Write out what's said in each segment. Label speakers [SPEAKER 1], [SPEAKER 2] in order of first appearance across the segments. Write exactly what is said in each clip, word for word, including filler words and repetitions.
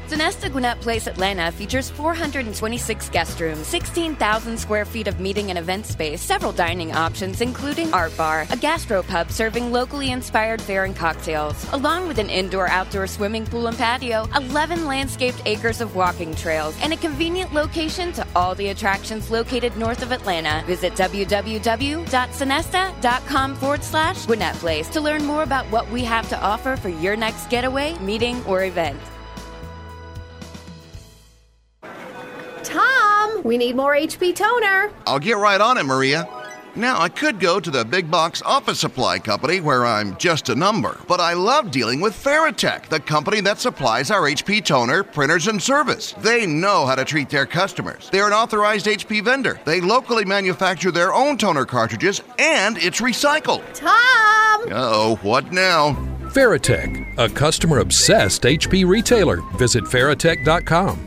[SPEAKER 1] Sonesta Gwinnett Place Atlanta features four hundred twenty-six guest rooms, sixteen thousand square feet of meeting and event space, several dining options including art bar, a gastropub serving locally inspired fare and cocktails, along with an indoor-outdoor swimming pool and patio, eleven landscaped acres of walking trails, and a convenient location to all the attractions located north of Atlanta. Visit www.sonesta.com forward slash Gwinnett Place to learn more about what we have to offer for your next getaway, meeting, or event.
[SPEAKER 2] Tom, we need more H P toner.
[SPEAKER 3] I'll get right on it, Maria. Now, I could go to the big box office supply company where I'm just a number, but I love dealing with Veritech, the company that supplies our H P toner, printers, and service. They know how to treat their customers. They're an authorized H P vendor. They locally manufacture their own toner cartridges, and it's recycled.
[SPEAKER 2] Tom!
[SPEAKER 3] Uh-oh, what now?
[SPEAKER 4] Veritech, a customer-obsessed H P retailer. Visit veritech dot com.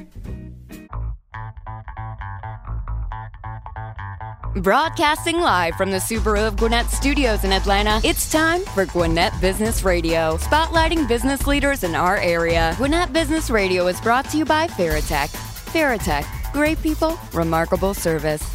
[SPEAKER 1] Broadcasting live from the Subaru of Gwinnett Studios in Atlanta, it's time for Gwinnett Business Radio, spotlighting business leaders in our area. Gwinnett Business Radio is brought to you by Veritech. Veritech, great people, remarkable service.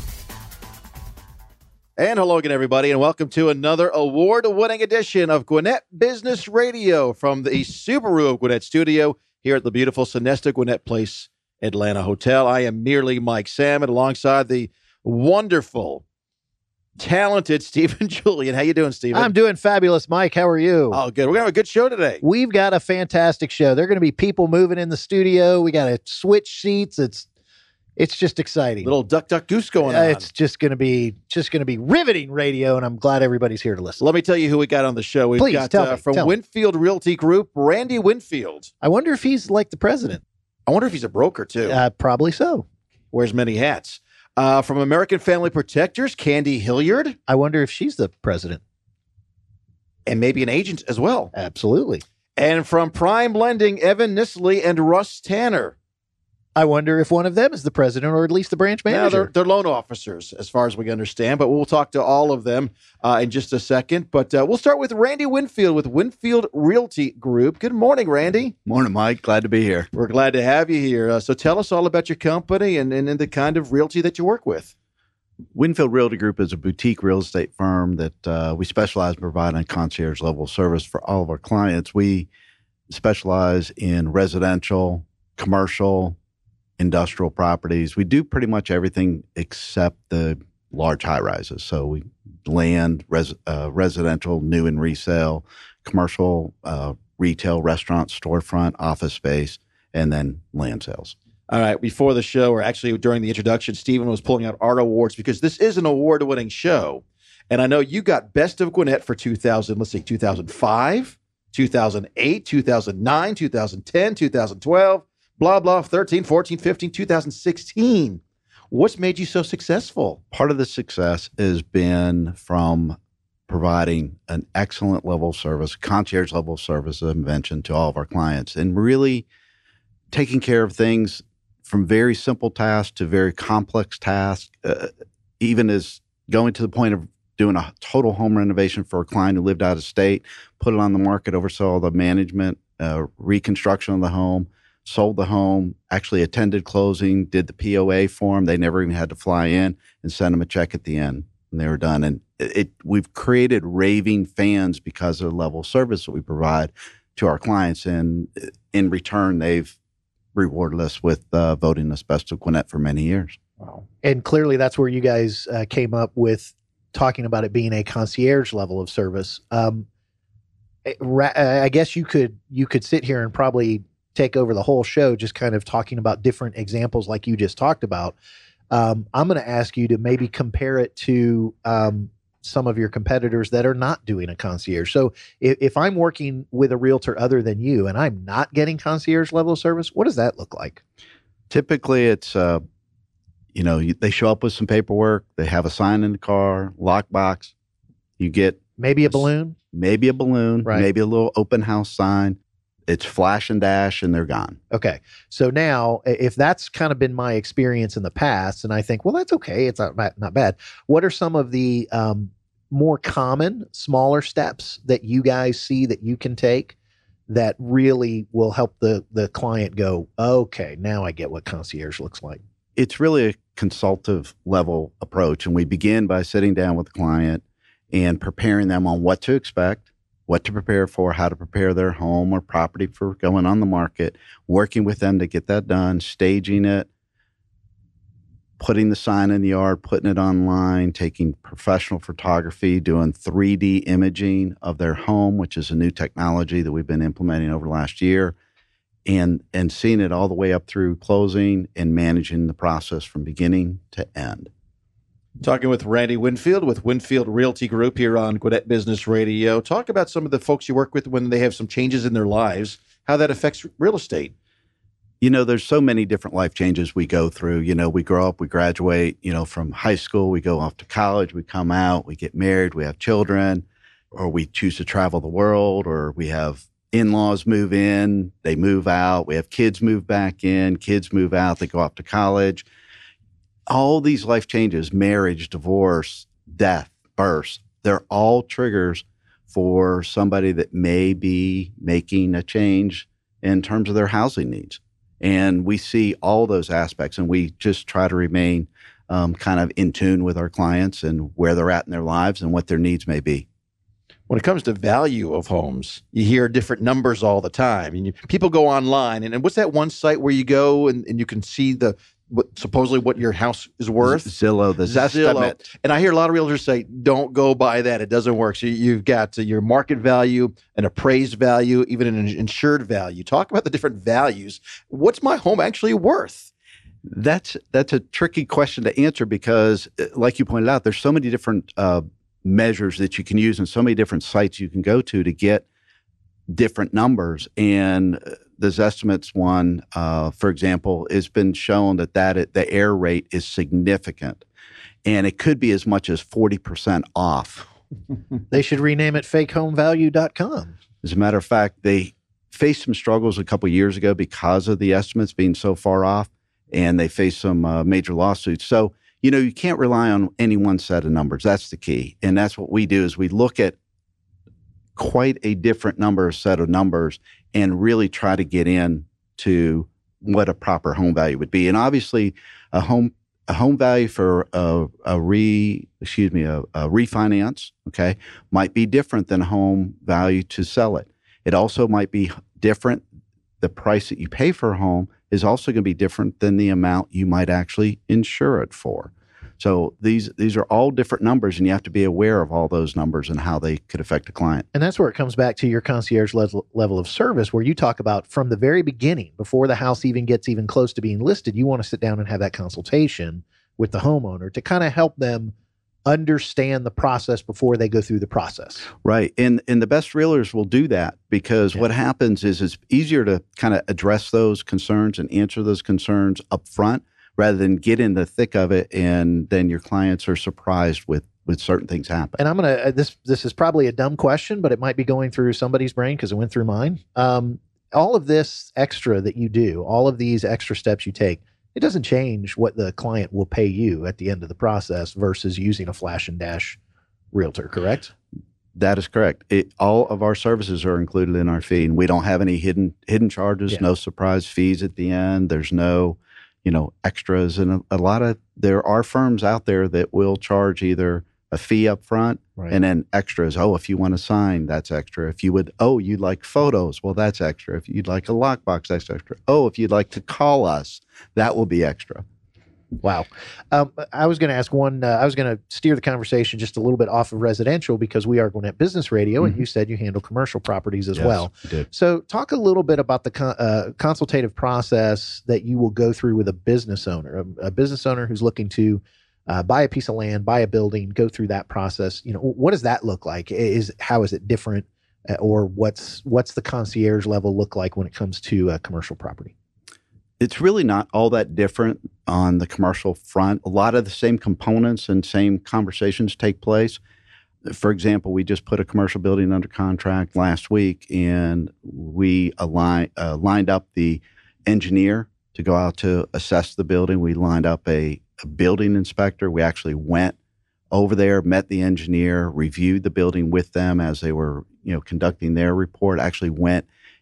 [SPEAKER 5] And hello again, everybody, and welcome to another award-winning edition of Gwinnett Business Radio from the Subaru of Gwinnett Studio here at the beautiful Sonesta Gwinnett Place Atlanta Hotel. I am merely Mike Salmon alongside the wonderful, talented Stephen Julian. How you doing, Stephen?
[SPEAKER 6] I'm doing fabulous, Mike. How are you?
[SPEAKER 5] Oh, good. We're going to have a good show today.
[SPEAKER 6] We've got a fantastic show. There are going to be people moving in the studio. We got to switch seats. It's it's just exciting.
[SPEAKER 5] Little duck, duck, goose going
[SPEAKER 6] uh,
[SPEAKER 5] on.
[SPEAKER 6] It's just going to be just going to be riveting radio, and I'm glad everybody's here to listen.
[SPEAKER 5] Let me tell you who we got on the show. We've
[SPEAKER 6] Please,
[SPEAKER 5] got
[SPEAKER 6] tell
[SPEAKER 5] uh,
[SPEAKER 6] me,
[SPEAKER 5] from
[SPEAKER 6] tell me.
[SPEAKER 5] Winfield Realty Group, Randy Winfield.
[SPEAKER 6] I wonder if he's like the president.
[SPEAKER 5] I wonder if he's a broker, too.
[SPEAKER 6] Uh, probably so.
[SPEAKER 5] Wears many hats. Uh, from American Family Protectors, Candy Hilliard.
[SPEAKER 6] I wonder if she's the president.
[SPEAKER 5] And maybe an agent as well.
[SPEAKER 6] Absolutely.
[SPEAKER 5] And from Prime Lending, Evan Nisley and Russ Tanner.
[SPEAKER 6] I wonder if one of them is the president or at least the branch manager.
[SPEAKER 5] Now, they're, they're loan officers, as far as we understand, but we'll talk to all of them uh, in just a second. But uh, we'll start with Randy Winfield with Winfield Realty Group. Good morning, Randy.
[SPEAKER 7] Morning, Mike. Glad to be here.
[SPEAKER 5] We're glad to have you here. Uh, so tell us all about your company and, and, and the kind of realty that you work with.
[SPEAKER 7] Winfield Realty Group is a boutique real estate firm that uh, we specialize in providing concierge level service for all of our clients. We specialize in residential, commercial, industrial properties. We do pretty much everything except the large high rises. So we land, res, uh, residential, new and resale, commercial, uh, retail, restaurant, storefront, office space, and then land sales.
[SPEAKER 5] All right. Before the show, or actually during the introduction, Stephen was pulling out art awards because this is an award-winning show. And I know you got Best of Gwinnett for two thousand, let's see, two thousand five, two thousand eight, two thousand nine, two thousand ten, two thousand twelve, blah, blah, thirteen, fourteen, fifteen, two thousand sixteen. What's made you so successful?
[SPEAKER 7] Part of the success has been from providing an excellent level of service, concierge level of service, as I mentioned, to all of our clients, and really taking care of things from very simple tasks to very complex tasks, uh, even as going to the point of doing a total home renovation for a client who lived out of state, put it on the market, oversaw the management, uh, reconstruction of the home, sold the home, actually attended closing, did the P O A form. They never even had to fly in, and sent them a check at the end, and they were done. And it, it we've created raving fans because of the level of service that we provide to our clients. And in return, they've rewarded us with uh, voting us Best of Gwinnett for many years.
[SPEAKER 6] Wow. And clearly that's where you guys uh, came up with talking about it being a concierge level of service. Um, ra- I guess you could you could sit here and probably take over the whole show just kind of talking about different examples like you just talked about. Um, I'm going to ask you to maybe compare it to um, some of your competitors that are not doing a concierge. So if, if I'm working with a realtor other than you and I'm not getting concierge level of service, what does that look like?
[SPEAKER 7] Typically it's, uh, you know, you, they show up with some paperwork. They have a sign in the car, lockbox. You get
[SPEAKER 6] maybe a balloon,
[SPEAKER 7] maybe a balloon,
[SPEAKER 6] right.
[SPEAKER 7] Maybe a little open house sign. It's flash and dash and they're gone.
[SPEAKER 6] Okay. So now if that's kind of been my experience in the past and I think, well, that's okay. It's not, not bad. What are some of the um, more common, smaller steps that you guys see that you can take that really will help the the client go, okay, now I get what concierge looks like?
[SPEAKER 7] It's really a consultative level approach. And we begin by sitting down with the client and preparing them on what to expect, what to prepare for, how to prepare their home or property for going on the market, working with them to get that done, staging it, putting the sign in the yard, putting it online, taking professional photography, doing three D imaging of their home, which is a new technology that we've been implementing over the last year, and and seeing it all the way up through closing and managing the process from beginning to end.
[SPEAKER 5] Talking with Randy Winfield with Winfield Realty Group here on Gwinnett Business Radio. Talk about some of the folks you work with when they have some changes in their lives, how that affects real estate.
[SPEAKER 7] You know, there's so many different life changes we go through. You know, we grow up, we graduate, you know, from high school, we go off to college, we come out, we get married, we have children, or we choose to travel the world, or we have in-laws move in, they move out, we have kids move back in, kids move out, they go off to college. All these life changes, marriage, divorce, death, birth, they're all triggers for somebody that may be making a change in terms of their housing needs. And we see all those aspects, and we just try to remain um, kind of in tune with our clients and where they're at in their lives and what their needs may be.
[SPEAKER 5] When it comes to value of homes, you hear different numbers all the time. And you, people go online, and, and what's that one site where you go and, and you can see the what, supposedly what your house is worth?
[SPEAKER 7] Zillow, the Zestimate.
[SPEAKER 5] And I hear a lot of realtors say, don't go by that. It doesn't work. So you've got uh, your market value, an appraised value, even an insured value. Talk about the different values. What's my home actually worth?
[SPEAKER 7] That's that's a tricky question to answer because, like you pointed out, there's so many different uh, measures that you can use and so many different sites you can go to to get different numbers. And the Zestimates one, uh, for example, has been shown that, that it, the error rate is significant. And it could be as much as forty percent off.
[SPEAKER 6] They should rename it fake home value dot com.
[SPEAKER 7] As a matter of fact, they faced some struggles a couple years ago because of the estimates being so far off, and they faced some uh, major lawsuits. So, you know, you can't rely on any one set of numbers. That's the key. And that's what we do is we look at quite a different number set of numbers and really try to get in to what a proper home value would be. And obviously, a home a home value for a, a re excuse me a, a refinance, okay, might be different than a home value to sell it. It also might be different. The price that you pay for a home is also going to be different than the amount you might actually insure it for. So these these are all different numbers, and you have to be aware of all those numbers and how they could affect a client.
[SPEAKER 6] And that's where it comes back to your concierge level, level of service, where you talk about from the very beginning, before the house even gets even close to being listed, you want to sit down and have that consultation with the homeowner to kind of help them understand the process before they go through the process.
[SPEAKER 7] Right. And and the best realtors will do that because yeah. what happens is it's easier to kind of address those concerns and answer those concerns up front, rather than get in the thick of it, and then your clients are surprised with with certain things happen.
[SPEAKER 6] And I'm gonna uh, this this is probably a dumb question, but it might be going through somebody's brain because it went through mine. Um, all of this extra that you do, all of these extra steps you take, it doesn't change what the client will pay you at the end of the process versus using a flash and dash realtor, correct?
[SPEAKER 7] That is correct. It, all of our services are included in our fee, and we don't have any hidden hidden charges, yeah. no surprise fees at the end. There's no you know, extras. And a, a lot of, there are firms out there that will charge either a fee up front right. and then extras. Oh, if you want to sign, that's extra. If you would, oh, you'd like photos, well, that's extra. If you'd like a lockbox, that's extra. Oh, if you'd like to call us, that will be extra.
[SPEAKER 6] Wow. Um, I was going to ask one, uh, I was going to steer the conversation just a little bit off of residential because we are Gwinnett Business Radio, mm-hmm. and you said you handle commercial properties as
[SPEAKER 7] yes,
[SPEAKER 6] well.
[SPEAKER 7] I did.
[SPEAKER 6] So talk a little bit about the con- uh, consultative process that you will go through with a business owner, a, a business owner who's looking to uh, buy a piece of land, buy a building, go through that process. You know, what does that look like? Is how is it different, uh, or what's what's the concierge level look like when it comes to uh, commercial property?
[SPEAKER 7] It's really not all that different on the commercial front. A lot of the same components and same conversations take place. For example, we just put a commercial building under contract last week, and we align, uh, lined up the engineer to go out to assess the building. We lined up a, a building inspector. We actually went over there, met the engineer, reviewed the building with them as they were, you know, conducting their report, actually went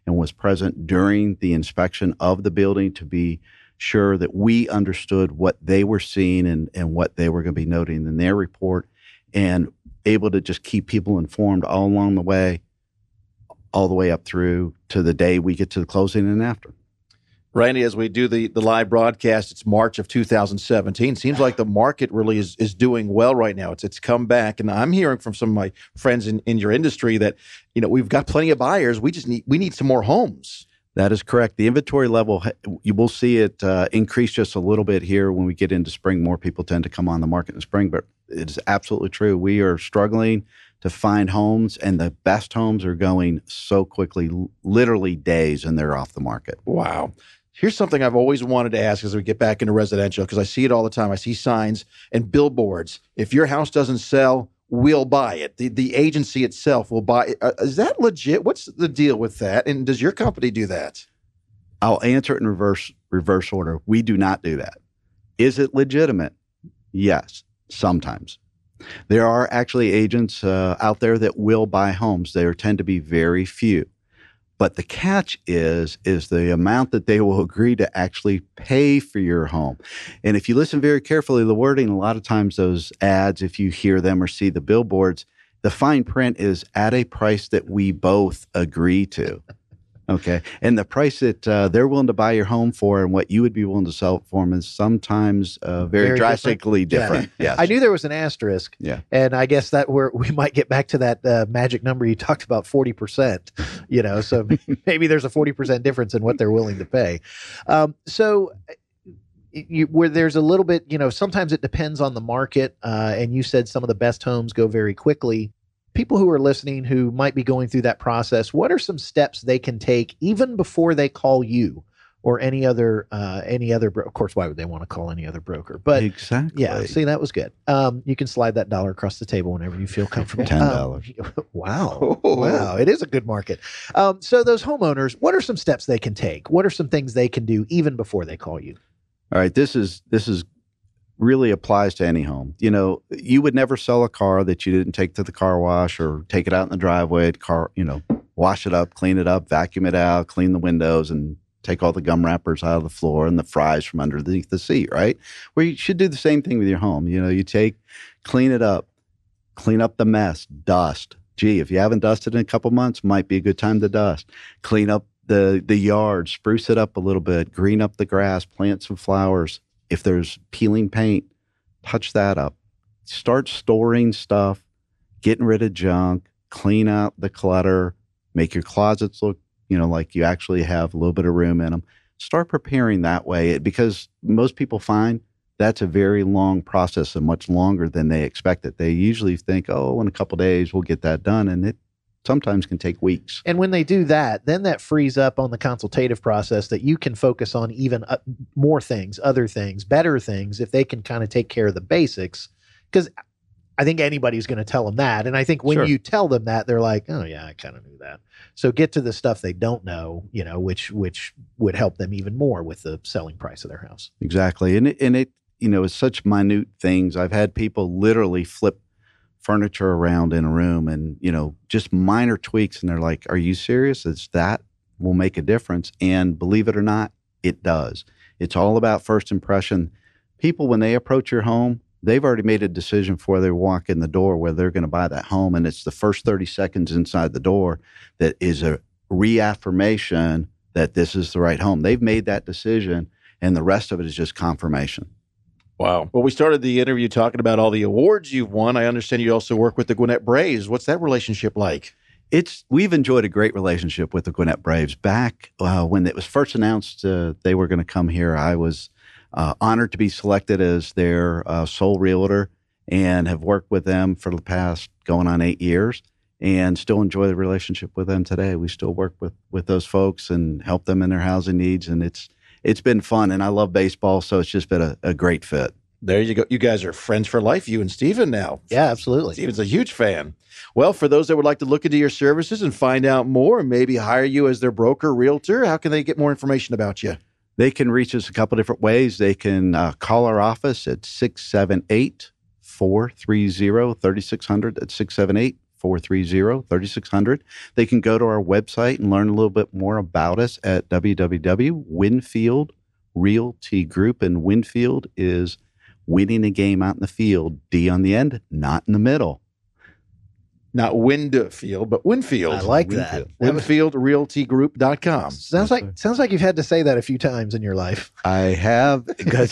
[SPEAKER 7] and was present during the inspection of the building to be sure that we understood what they were seeing and, and what they were going to be noting in their report, and able to just keep people informed all along the way, all the way up through to the day we get to the closing and after.
[SPEAKER 5] Randy, as we do the, the live broadcast, it's March of two thousand seventeen. Seems like the market really is is doing well right now. It's it's come back, and I'm hearing from some of my friends in, in your industry that, you know, we've got plenty of buyers. We just need we need some more homes.
[SPEAKER 7] That is correct. The inventory level, you will see it uh, increase just a little bit here when we get into spring. More people tend to come on the market in spring, but it's absolutely true. We are struggling to find homes, and the best homes are going so quickly, literally days, and they're off the market.
[SPEAKER 5] Wow. Here's something I've always wanted to ask as we get back into residential, because I see it all the time. I see signs and billboards. If your house doesn't sell, we'll buy it. The the agency itself will buy it. Uh, is that legit? What's the deal with that? And does your company do that?
[SPEAKER 7] I'll answer it in reverse reverse order. We do not do that. Is it legitimate? Yes, sometimes. There are actually agents uh, out there that will buy homes. There tend to be very few. But the catch is, is the amount that they will agree to actually pay for your home. And if you listen very carefully to the wording, a lot of times those ads, if you hear them or see the billboards, the fine print is at a price that we both agree to. Okay. And the price that uh, they're willing to buy your home for and what you would be willing to sell it for them is sometimes uh, very, very drastically different.
[SPEAKER 6] Yeah.
[SPEAKER 7] Yes.
[SPEAKER 6] I knew there was an asterisk.
[SPEAKER 7] Yeah.
[SPEAKER 6] And I guess that where we might get back to that uh, magic number you talked about, forty percent, you know, so maybe there's a forty percent difference in what they're willing to pay. Um, so you, where there's a little bit, you know, sometimes it depends on the market. Uh, and you said some of the best homes go very quickly. People who are listening who might be going through that process, what are some steps they can take even before they call you or any other, uh, any other, bro- of course, why would they want to call any other broker? But
[SPEAKER 7] exactly.
[SPEAKER 6] Yeah, see, that was good. Um, you can slide that dollar across the table whenever you feel comfortable.
[SPEAKER 7] ten dollars.
[SPEAKER 6] Um, wow. Wow. It is a good market. Um, so those homeowners, what are some steps they can take? What are some things they can do even before they call you?
[SPEAKER 7] All right. This is, this is, really applies to any home. You know, you would never sell a car that you didn't take to the car wash or take it out in the driveway, car, you know, wash it up, clean it up, vacuum it out, clean the windows, and take all the gum wrappers out of the floor and the fries from underneath the seat, right? Well, you should do the same thing with your home. You know, you take, clean it up, clean up the mess, dust. Gee, if you haven't dusted in a couple months, might be a good time to dust. Clean up the, the yard, spruce it up a little bit, green up the grass, plant some flowers. If there's peeling paint, touch that up. Start storing stuff, getting rid of junk, clean out the clutter, make your closets look, you know, like you actually have a little bit of room in them. Start preparing that way, because most people find that's a very long process and much longer than they expected. They usually think, oh, in a couple of days we'll get that done, and it sometimes can take weeks.
[SPEAKER 6] And when they do that, then that frees up on the consultative process that you can focus on even uh, more things, other things, better things, if they can kind of take care of the basics. Because I think anybody's going to tell them that. And I think when
[SPEAKER 7] Sure.
[SPEAKER 6] you tell them that, they're like, oh, yeah, I kind of knew that. So get to the stuff they don't know, you know, which which would help them even more with the selling price of their house.
[SPEAKER 7] Exactly. And it, and it, you know, it's such minute things. I've had people literally flip furniture around in a room and, you know, just minor tweaks. And they're like, are you serious? It's that will make a difference. And believe it or not, it does. It's all about first impression. People, when they approach your home, they've already made a decision before they walk in the door where they're going to buy that home. And it's the first thirty seconds inside the door that is a reaffirmation that this is the right home. They've made that decision, and the rest of it is just confirmation.
[SPEAKER 5] Wow. Well, we started the interview talking about all the awards you've won. I understand you also work with the Gwinnett Braves. What's that relationship like?
[SPEAKER 7] It's we've enjoyed a great relationship with the Gwinnett Braves. Back uh, when it was first announced uh, they were going to come here, I was uh, honored to be selected as their uh, sole realtor and have worked with them for the past going on eight years and still enjoy the relationship with them today. We still work with, with those folks and help them in their housing needs, and it's it's been fun. And I love baseball, so it's just been a, a great fit.
[SPEAKER 5] There you go. You guys are friends for life, you and Stephen now.
[SPEAKER 6] Yeah, absolutely.
[SPEAKER 5] Stephen's a huge fan. Well, for those that would like to look into your services and find out more and maybe hire you as their broker, realtor, how can they get more information about you?
[SPEAKER 7] They can reach us a couple different ways. They can uh, call our office at six seven eight, four three zero, three six zero zero. That's six seven eight, four three zero, three six zero zero. four three zero, three six zero zero. They can go to our website and learn a little bit more about us at w w w dot winfield realty group. And Winfield is winning a game out in the field, D on the end, not in the middle.
[SPEAKER 5] Not Winfield, but Winfield.
[SPEAKER 6] I like that.
[SPEAKER 5] winfield realty group dot com.
[SPEAKER 6] Sounds like sounds like you've had to say that a few times in your life.
[SPEAKER 7] I have. Because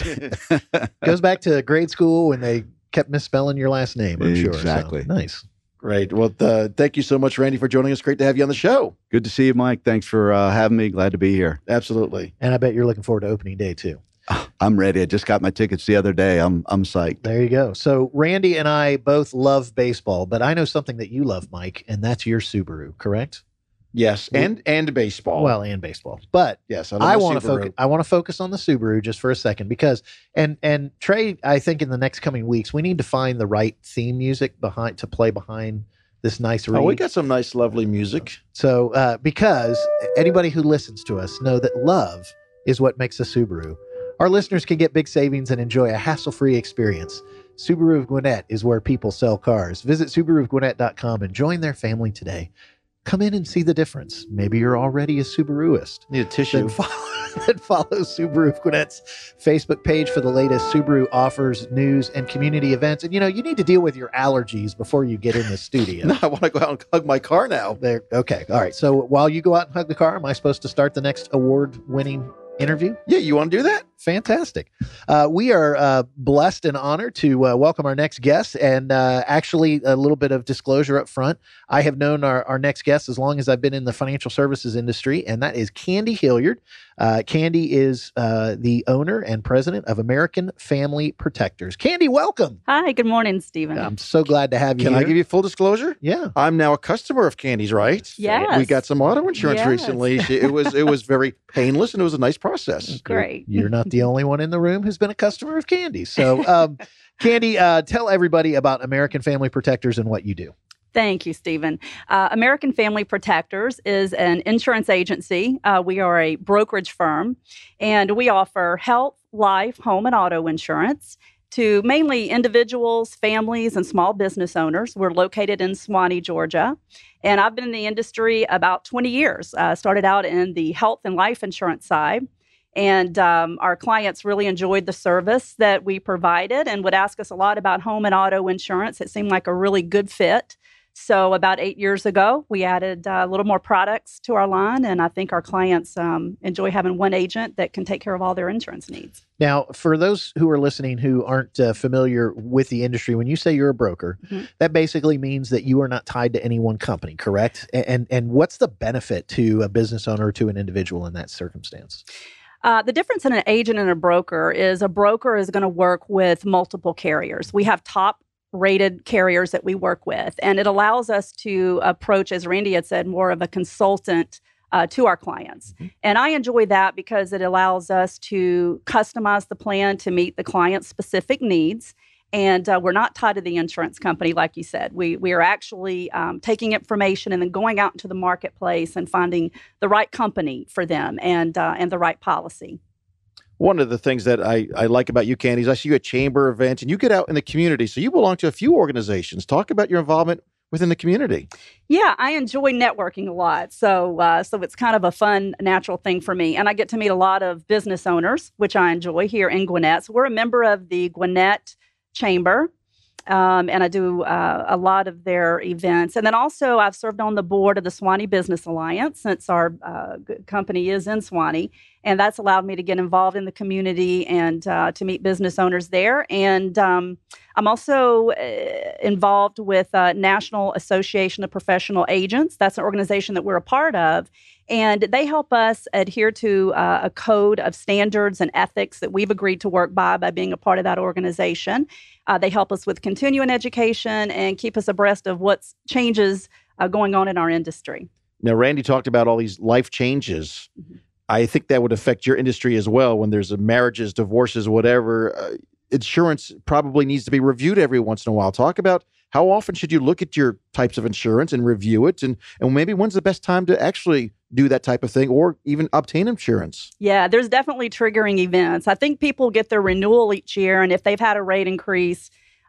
[SPEAKER 6] goes back to grade school when they kept misspelling your last name, I'm sure.
[SPEAKER 7] Exactly.
[SPEAKER 6] So, nice.
[SPEAKER 5] Great. Well, uh, thank you so much, Randy, for joining us. Great to have you on the show.
[SPEAKER 7] Good to see you, Mike. Thanks for uh, having me. Glad to be here.
[SPEAKER 5] Absolutely.
[SPEAKER 6] And I bet you're looking forward to opening day too.
[SPEAKER 7] I'm ready. I just got my tickets the other day. I'm I'm psyched.
[SPEAKER 6] There you go. So Randy and I both love baseball, but I know something that you love, Mike, and that's your Subaru, correct?
[SPEAKER 5] Yes, and and baseball.
[SPEAKER 6] Well, and baseball. But
[SPEAKER 5] yes, I,
[SPEAKER 6] I want to focus. I want to focus on the Subaru just for a second because, and and Trey, I think in the next coming weeks we need to find the right theme music behind to play behind this nice read.
[SPEAKER 5] Oh, we got some nice, lovely music.
[SPEAKER 6] So uh, because anybody who listens to us know that love is what makes a Subaru. Our listeners can get big savings and enjoy a hassle-free experience. Subaru of Gwinnett is where people sell cars. Visit subaru of gwinnett dot com and join their family today. Come in and see the difference. Maybe you're already a Subaruist.
[SPEAKER 5] Need a tissue.
[SPEAKER 6] Then follow, then follow Subaru of Gwinnett's Facebook page for the latest Subaru offers, news, and community events. And, you know, you need to deal with your allergies before you get in the studio.
[SPEAKER 5] No, I want to go out and hug my car now.
[SPEAKER 6] There. Okay. All right. So while you go out and hug the car, am I supposed to start the next award-winning interview?
[SPEAKER 5] Yeah, you want to do that?
[SPEAKER 6] Fantastic. Uh, we are uh, blessed and honored to uh, welcome our next guest. And uh, actually, a little bit of disclosure up front. I have known our, our next guest as long as I've been in the financial services industry, and that is Candy Hilliard. Uh, Candy is uh, the owner and president of American Family Protectors. Candy, welcome.
[SPEAKER 8] Hi, good morning, Stephen.
[SPEAKER 6] I'm so glad to have you
[SPEAKER 5] Can
[SPEAKER 6] here.
[SPEAKER 5] I give you full disclosure?
[SPEAKER 6] Yeah.
[SPEAKER 5] I'm now a customer of Candy's, right?
[SPEAKER 8] Yes.
[SPEAKER 5] We got some auto insurance
[SPEAKER 8] Yes.
[SPEAKER 5] recently. It was it was very painless and it was a nice process.
[SPEAKER 8] Great.
[SPEAKER 6] You're not the only one in the room who's been a customer of Candy. So, um, Candy, uh, tell everybody about American Family Protectors and what you do.
[SPEAKER 8] Thank you, Stephen. Uh, American Family Protectors is an insurance agency. Uh, we are a brokerage firm, and we offer health, life, home, and auto insurance to mainly individuals, families, and small business owners. We're located in Suwanee, Georgia, and I've been in the industry about twenty years. Uh, started out in the health and life insurance side. And um, our clients really enjoyed the service that we provided and would ask us a lot about home and auto insurance. It seemed like a really good fit. So about eight years ago, we added uh, a little more products to our line. And I think our clients um, enjoy having one agent that can take care of all their insurance needs.
[SPEAKER 6] Now, for those who are listening who aren't uh, familiar with the industry, when you say you're a broker, mm-hmm. that basically means that you are not tied to any one company, correct? And, and, and what's the benefit to a business owner or to an individual in that circumstance?
[SPEAKER 8] Uh, the difference in an agent and a broker is a broker is going to work with multiple carriers. We have top rated carriers that we work with, and it allows us to approach, as Randy had said, more of a consultant uh, to our clients. Mm-hmm. And I enjoy that because it allows us to customize the plan to meet the client's specific needs. And uh, we're not tied to the insurance company, like you said. We we are actually um, taking information and then going out into the marketplace and finding the right company for them and uh, and the right policy.
[SPEAKER 5] One of the things that I, I like about you, Candy, is I see you at chamber events and you get out in the community. So you belong to a few organizations. Talk about your involvement within the community.
[SPEAKER 8] Yeah, I enjoy networking a lot. So uh, so it's kind of a fun, natural thing for me. And I get to meet a lot of business owners, which I enjoy here in Gwinnett. So we're a member of the Gwinnett Chamber, um, and I do uh, a lot of their events. And then also I've served on the board of the Suwanee Business Alliance since our uh, company is in Suwanee, and that's allowed me to get involved in the community and uh, to meet business owners there. And um, I'm also uh, involved with uh, National Association of Professional Agents. That's an organization that we're a part of. And they help us adhere to uh, a code of standards and ethics that we've agreed to work by by being a part of that organization. Uh, they help us with continuing education and keep us abreast of what's changes uh, going on in our industry.
[SPEAKER 5] Now, Randy talked about all these life changes. Mm-hmm. I think that would affect your industry as well when there's a marriages, divorces, whatever. Uh, insurance probably needs to be reviewed every once in a while. Talk about how often should you look at your types of insurance and review it? And, and maybe when's the best time to actually do that type of thing or even obtain insurance?
[SPEAKER 8] Yeah, there's definitely triggering events. I think people get their renewal each year, and if they've had a rate increase,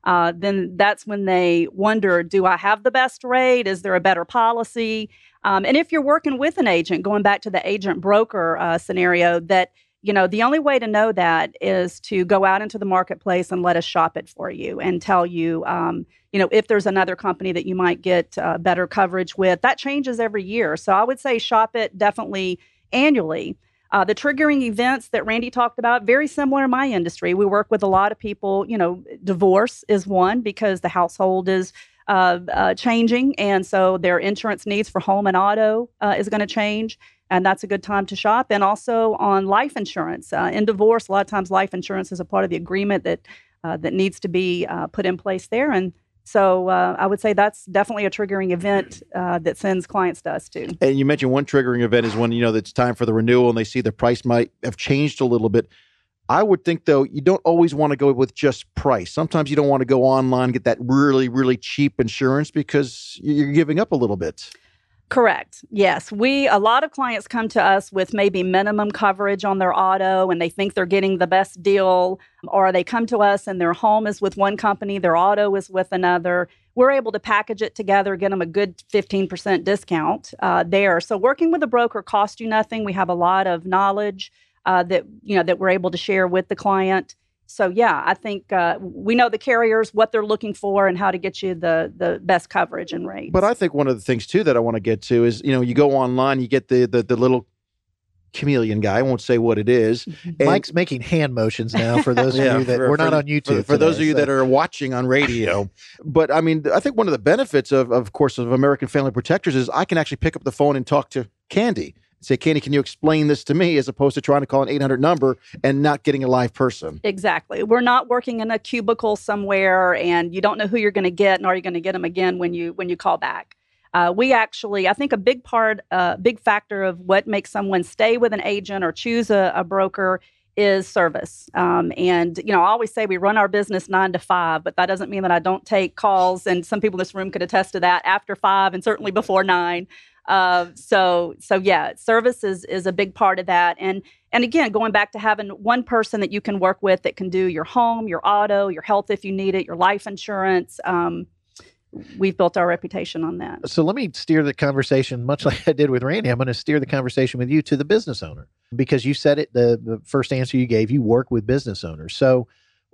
[SPEAKER 8] uh, then that's when they wonder, do I have the best rate? Is there a better policy? Um, and if you're working with an agent, going back to the agent broker uh, scenario, that, you know, the only way to know that is to go out into the marketplace and let us shop it for you and tell you, um, you know, if there's another company that you might get uh, better coverage with. That changes every year. So I would say shop it definitely annually. Uh, the triggering events that Randy talked about, very similar in my industry. We work with a lot of people, you know, divorce is one because the household is uh, uh, changing. And so their insurance needs for home and auto uh, is going to change. And that's a good time to shop. And also on life insurance. Uh, in divorce, a lot of times life insurance is a part of the agreement that uh, that needs to be uh, put in place there. And so uh, I would say that's definitely a triggering event uh, that sends clients to us too.
[SPEAKER 5] And you mentioned one triggering event is when, you know, it's time for the renewal and they see the price might have changed a little bit. I would think, though, you don't always want to go with just price. Sometimes you don't want to go online and get that really, really cheap insurance because you're giving up a little bit.
[SPEAKER 8] Correct. Yes. We, a lot of clients come to us with maybe minimum coverage on their auto and they think they're getting the best deal, or they come to us and their home is with one company, their auto is with another. We're able to package it together, get them a good fifteen percent discount uh, there. So working with a broker costs you nothing. We have a lot of knowledge uh, that, you know, that we're able to share with the client. So, yeah, I think uh, we know the carriers, what they're looking for, and how to get you the the best coverage and rates.
[SPEAKER 5] But I think one of the things, too, that I want to get to is, you know, you go online, you get the the, the little chameleon guy. I won't say what it is. And
[SPEAKER 6] Mike's making hand motions now for those
[SPEAKER 5] yeah,
[SPEAKER 6] of you that
[SPEAKER 5] for,
[SPEAKER 6] we're not
[SPEAKER 5] for,
[SPEAKER 6] on YouTube.
[SPEAKER 5] For, for
[SPEAKER 6] today,
[SPEAKER 5] those of you
[SPEAKER 6] so.
[SPEAKER 5] that are watching on radio. But, I mean, I think one of the benefits, of, of course, of American Family Protectors is I can actually pick up the phone and talk to Candy. Say, Candy, can you explain this to me, as opposed to trying to call an eight hundred number and not getting a live person?
[SPEAKER 8] Exactly. We're not working in a cubicle somewhere and you don't know who you're going to get, and are you going to get them again when you when you call back. Uh, we actually, I think a big part, a uh, big factor of what makes someone stay with an agent or choose a, a broker is service. Um, and, you know, I always say we run our business nine to five, but that doesn't mean that I don't take calls. And some people in this room could attest to that after five and certainly before nine. Uh, so, so yeah, service is, is a big part of that. And, and again, going back to having one person that you can work with that can do your home, your auto, your health if you need it, your life insurance. Um, we've built our reputation on that.
[SPEAKER 6] So let me steer the conversation, much like I did with Randy. I'm going to steer the conversation with you to the business owner, because you said it, the, the first answer you gave, you work with business owners. So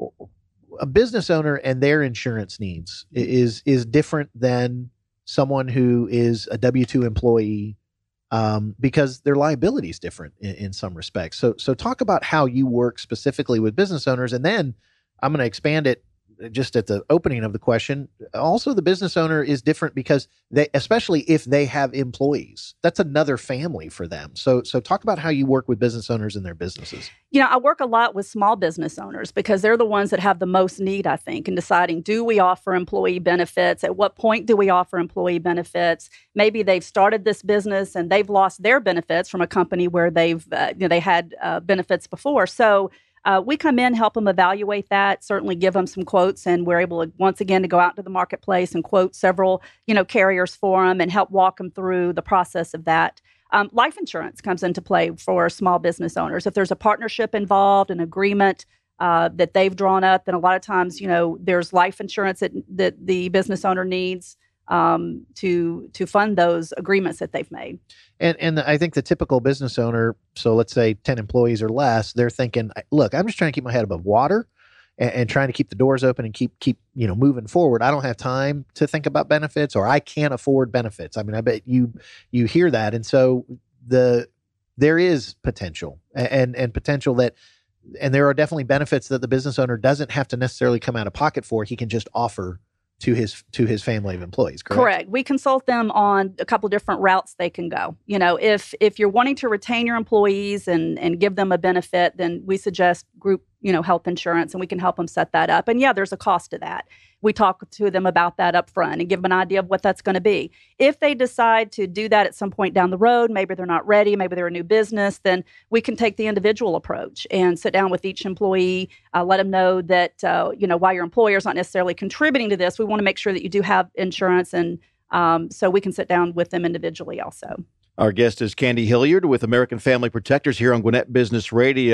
[SPEAKER 6] a business owner and their insurance needs is, is different than someone who is a W two employee, um, because their liability is different in, in some respects. So, so talk about how you work specifically with business owners, and then I'm going to expand it just at the opening of the question. Also, the business owner is different because they, especially if they have employees, that's another family for them. So, so talk about how you work with business owners and their businesses.
[SPEAKER 8] You know, I work a lot with small business owners because they're the ones that have the most need, I think, in deciding, do we offer employee benefits? At what point do we offer employee benefits? Maybe they've started this business and they've lost their benefits from a company where they've, uh, you know, they had uh, benefits before. So Uh, we come in, help them evaluate that, certainly give them some quotes, and we're able to, once again, to go out to the marketplace and quote several, you know, carriers for them and help walk them through the process of that. Um, life insurance comes into play for small business owners. If there's a partnership involved, an agreement uh, that they've drawn up, then a lot of times, you know, there's life insurance that, that the business owner needs um, to to fund those agreements that they've made.
[SPEAKER 6] And and I think the typical business owner, so let's say ten employees or less, they're thinking, look, I'm just trying to keep my head above water and, and trying to keep the doors open and keep keep you know moving forward. I don't have time to think about benefits, or I can't afford benefits. I mean, I bet you you hear that, and so the there is potential and and potential that. And there are definitely benefits that the business owner doesn't have to necessarily come out of pocket for. He can just offer to his to his family of employees, correct?
[SPEAKER 8] Correct. We consult them on a couple of different routes they can go. You know, if if you're wanting to retain your employees and and give them a benefit, then we suggest group, you know, health insurance, and we can help them set that up. And yeah, there's a cost to that. We talk to them about that up front and give them an idea of what that's going to be. If they decide to do that at some point down the road, maybe they're not ready, maybe they're a new business, then we can take the individual approach and sit down with each employee, uh, let them know that, uh, you know, while your employer is not necessarily contributing to this, we want to make sure that you do have insurance. And um, so we can sit down with them individually also.
[SPEAKER 5] Our guest is Candy Hilliard with American Family Protectors here on Gwinnett Business Radio.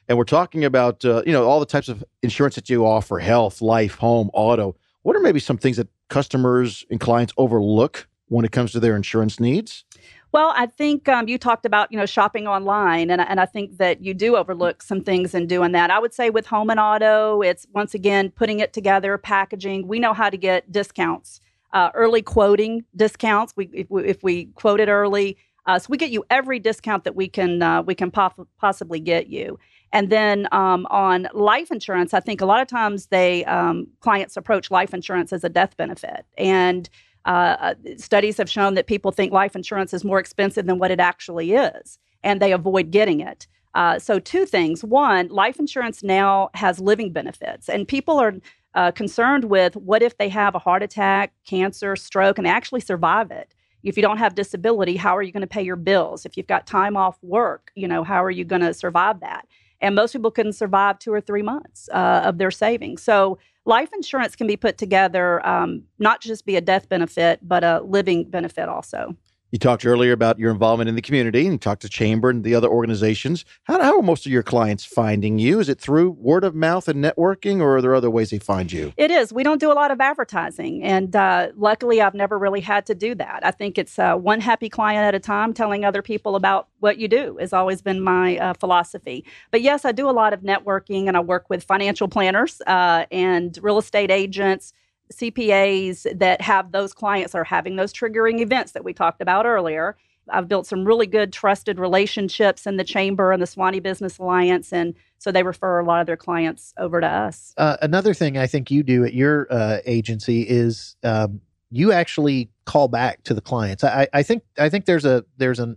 [SPEAKER 5] and we're talking about, uh, you know, all the types of insurance that you offer, health, life, home, auto. What are maybe some things that customers and clients overlook when it comes to their insurance needs?
[SPEAKER 8] Well, I think um, you talked about, you know, shopping online, and, and I think that you do overlook some things in doing that. I would say with home and auto, it's once again putting it together, packaging. We know how to get discounts, uh, early quoting discounts. We if, we if we quote it early, uh, so we get you every discount that we can uh, we can pop- possibly get you. And then um, on life insurance, I think a lot of times they um, clients approach life insurance as a death benefit, and Uh, studies have shown that people think life insurance is more expensive than what it actually is, and they avoid getting it. Uh, so two things. One, life insurance now has living benefits, and people are uh, concerned with what if they have a heart attack, cancer, stroke, and they actually survive it. If you don't have disability, how are you going to pay your bills? If you've got time off work, you know, how are you going to survive that? And most people couldn't survive two or three months uh, of their savings. So life insurance can be put together, um, not just be a death benefit, but a living benefit also.
[SPEAKER 5] You talked earlier about your involvement in the community, and you talked to Chamber and the other organizations. How, how are most of your clients finding you? Is it through word of mouth and networking, or are there other ways they find you?
[SPEAKER 8] It is. We don't do a lot of advertising, and uh, luckily I've never really had to do that. I think it's uh, one happy client at a time. Telling other people about what you do has always been my uh, philosophy. But yes, I do a lot of networking, and I work with financial planners uh, and real estate agents, C P As that have those clients that are having those triggering events that we talked about earlier. I've built some really good trusted relationships in the Chamber and the Swanee Business Alliance, and so they refer a lot of their clients over to us.
[SPEAKER 6] Uh, another thing I think you do at your uh, agency is um, you actually call back to the clients. I, I think I think there's a there's an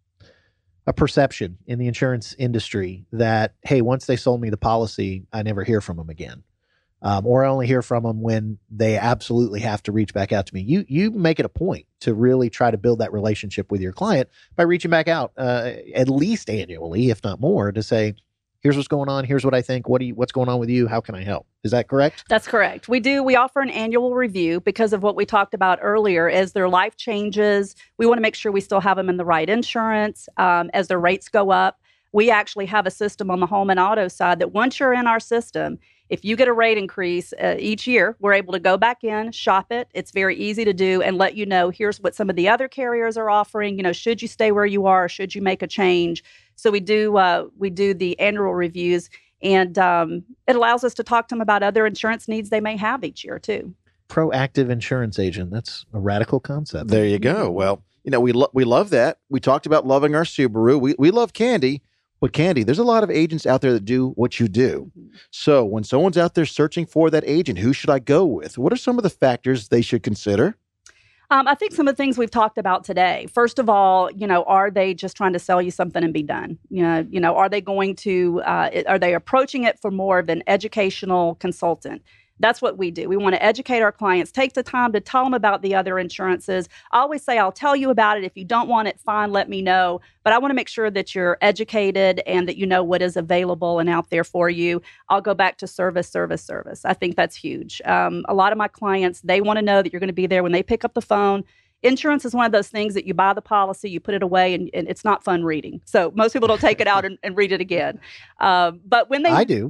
[SPEAKER 6] a perception in the insurance industry that, hey, once they sold me the policy, I never hear from them again. Um, or I only hear from them when they absolutely have to reach back out to me. You you make it a point to really try to build that relationship with your client by reaching back out uh, at least annually, if not more, to say, here's what's going on. Here's what I think. What do you, what's going on with you? How can I help? Is that correct?
[SPEAKER 8] That's correct. We do. We offer an annual review because of what we talked about earlier. As their life changes, we want to make sure we still have them in the right insurance. Um, as their rates go up, we actually have a system on the home and auto side that once you're in our system, if you get a rate increase uh, each year, we're able to go back in, shop it. It's very easy to do and let you know, here's what some of the other carriers are offering. You know, should you stay where you are? Or should you make a change? So we do uh, we do the annual reviews, and um, it allows us to talk to them about other insurance needs they may have each year too.
[SPEAKER 6] Proactive insurance agent. That's a radical concept.
[SPEAKER 5] There you go. Well, you know, we lo- we love that. We talked about loving our Subaru. We we love Candy. But Candy, there's a lot of agents out there that do what you do. So when someone's out there searching for that agent, who should I go with? What are some of the factors they should consider?
[SPEAKER 8] Um, I think some of the things we've talked about today. First of all, you know, are they just trying to sell you something and be done? You know, you know, are they going to? Uh, it, are they approaching it for more of an educational consultant? That's what we do. We want to educate our clients, take the time to tell them about the other insurances. I always say, I'll tell you about it. If you don't want it, fine, let me know. But I want to make sure that you're educated and that you know what is available and out there for you. I'll go back to service, service, service. I think that's huge. Um, a lot of my clients, they want to know that you're going to be there when they pick up the phone. Insurance is one of those things that you buy the policy, you put it away, and, and it's not fun reading. So most people don't take it out and, and read it again. Um, but when they...
[SPEAKER 6] I do.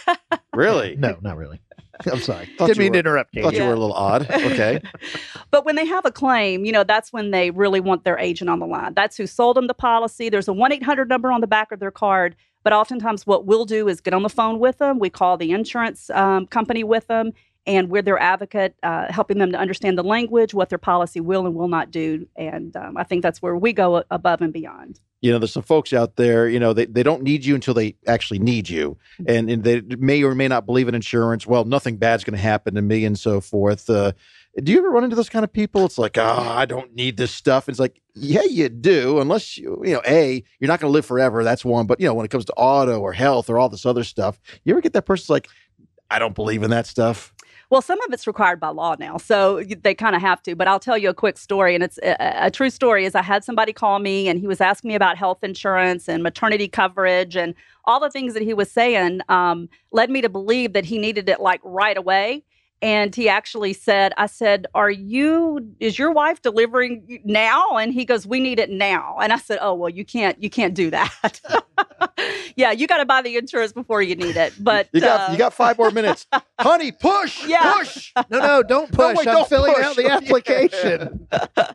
[SPEAKER 5] Really?
[SPEAKER 6] No, not really. I'm sorry.
[SPEAKER 5] Thought
[SPEAKER 6] Didn't
[SPEAKER 5] you
[SPEAKER 6] mean
[SPEAKER 5] were-
[SPEAKER 6] to interrupt you.
[SPEAKER 5] Thought you
[SPEAKER 8] Yeah.
[SPEAKER 5] were a little odd. Okay.
[SPEAKER 8] But when they have a claim, you know, that's when they really want their agent on the line. That's who sold them the policy. There's a one eight hundred number on the back of their card. But oftentimes what we'll do is get on the phone with them. We call the insurance um, company with them, and we're their advocate, uh, helping them to understand the language, what their policy will and will not do. And um, I think that's where we go above and beyond.
[SPEAKER 5] You know, there's some folks out there, you know, they, they don't need you until they actually need you. And, and they may or may not believe in insurance. Well, nothing bad's going to happen to me and so forth. Uh, do you ever run into those kind of people? It's like, oh, I don't need this stuff. It's like, yeah, you do. Unless, you, you know, A, you're not going to live forever. That's one. But, you know, when it comes to auto or health or all this other stuff, you ever get that person's like, I don't believe in that stuff?
[SPEAKER 8] Well, some of it's required by law now, so they kind of have to. But I'll tell you a quick story, and it's a, a true story. Is I had somebody call me, and he was asking me about health insurance and maternity coverage, and all the things that he was saying um, led me to believe that he needed it like right away. And he actually said, I said, are you, is your wife delivering now? And he goes, we need it now. And I said, oh, well, you can't, you can't do that. Yeah, you got to buy the insurance before you need it. But
[SPEAKER 5] you got
[SPEAKER 8] uh,
[SPEAKER 5] you got five more minutes. Honey, push,
[SPEAKER 8] Yeah.
[SPEAKER 5] push.
[SPEAKER 6] No, no, don't
[SPEAKER 5] No,
[SPEAKER 6] push.
[SPEAKER 5] wait,
[SPEAKER 6] I'm
[SPEAKER 5] don't
[SPEAKER 6] filling
[SPEAKER 5] push.
[SPEAKER 6] out the application.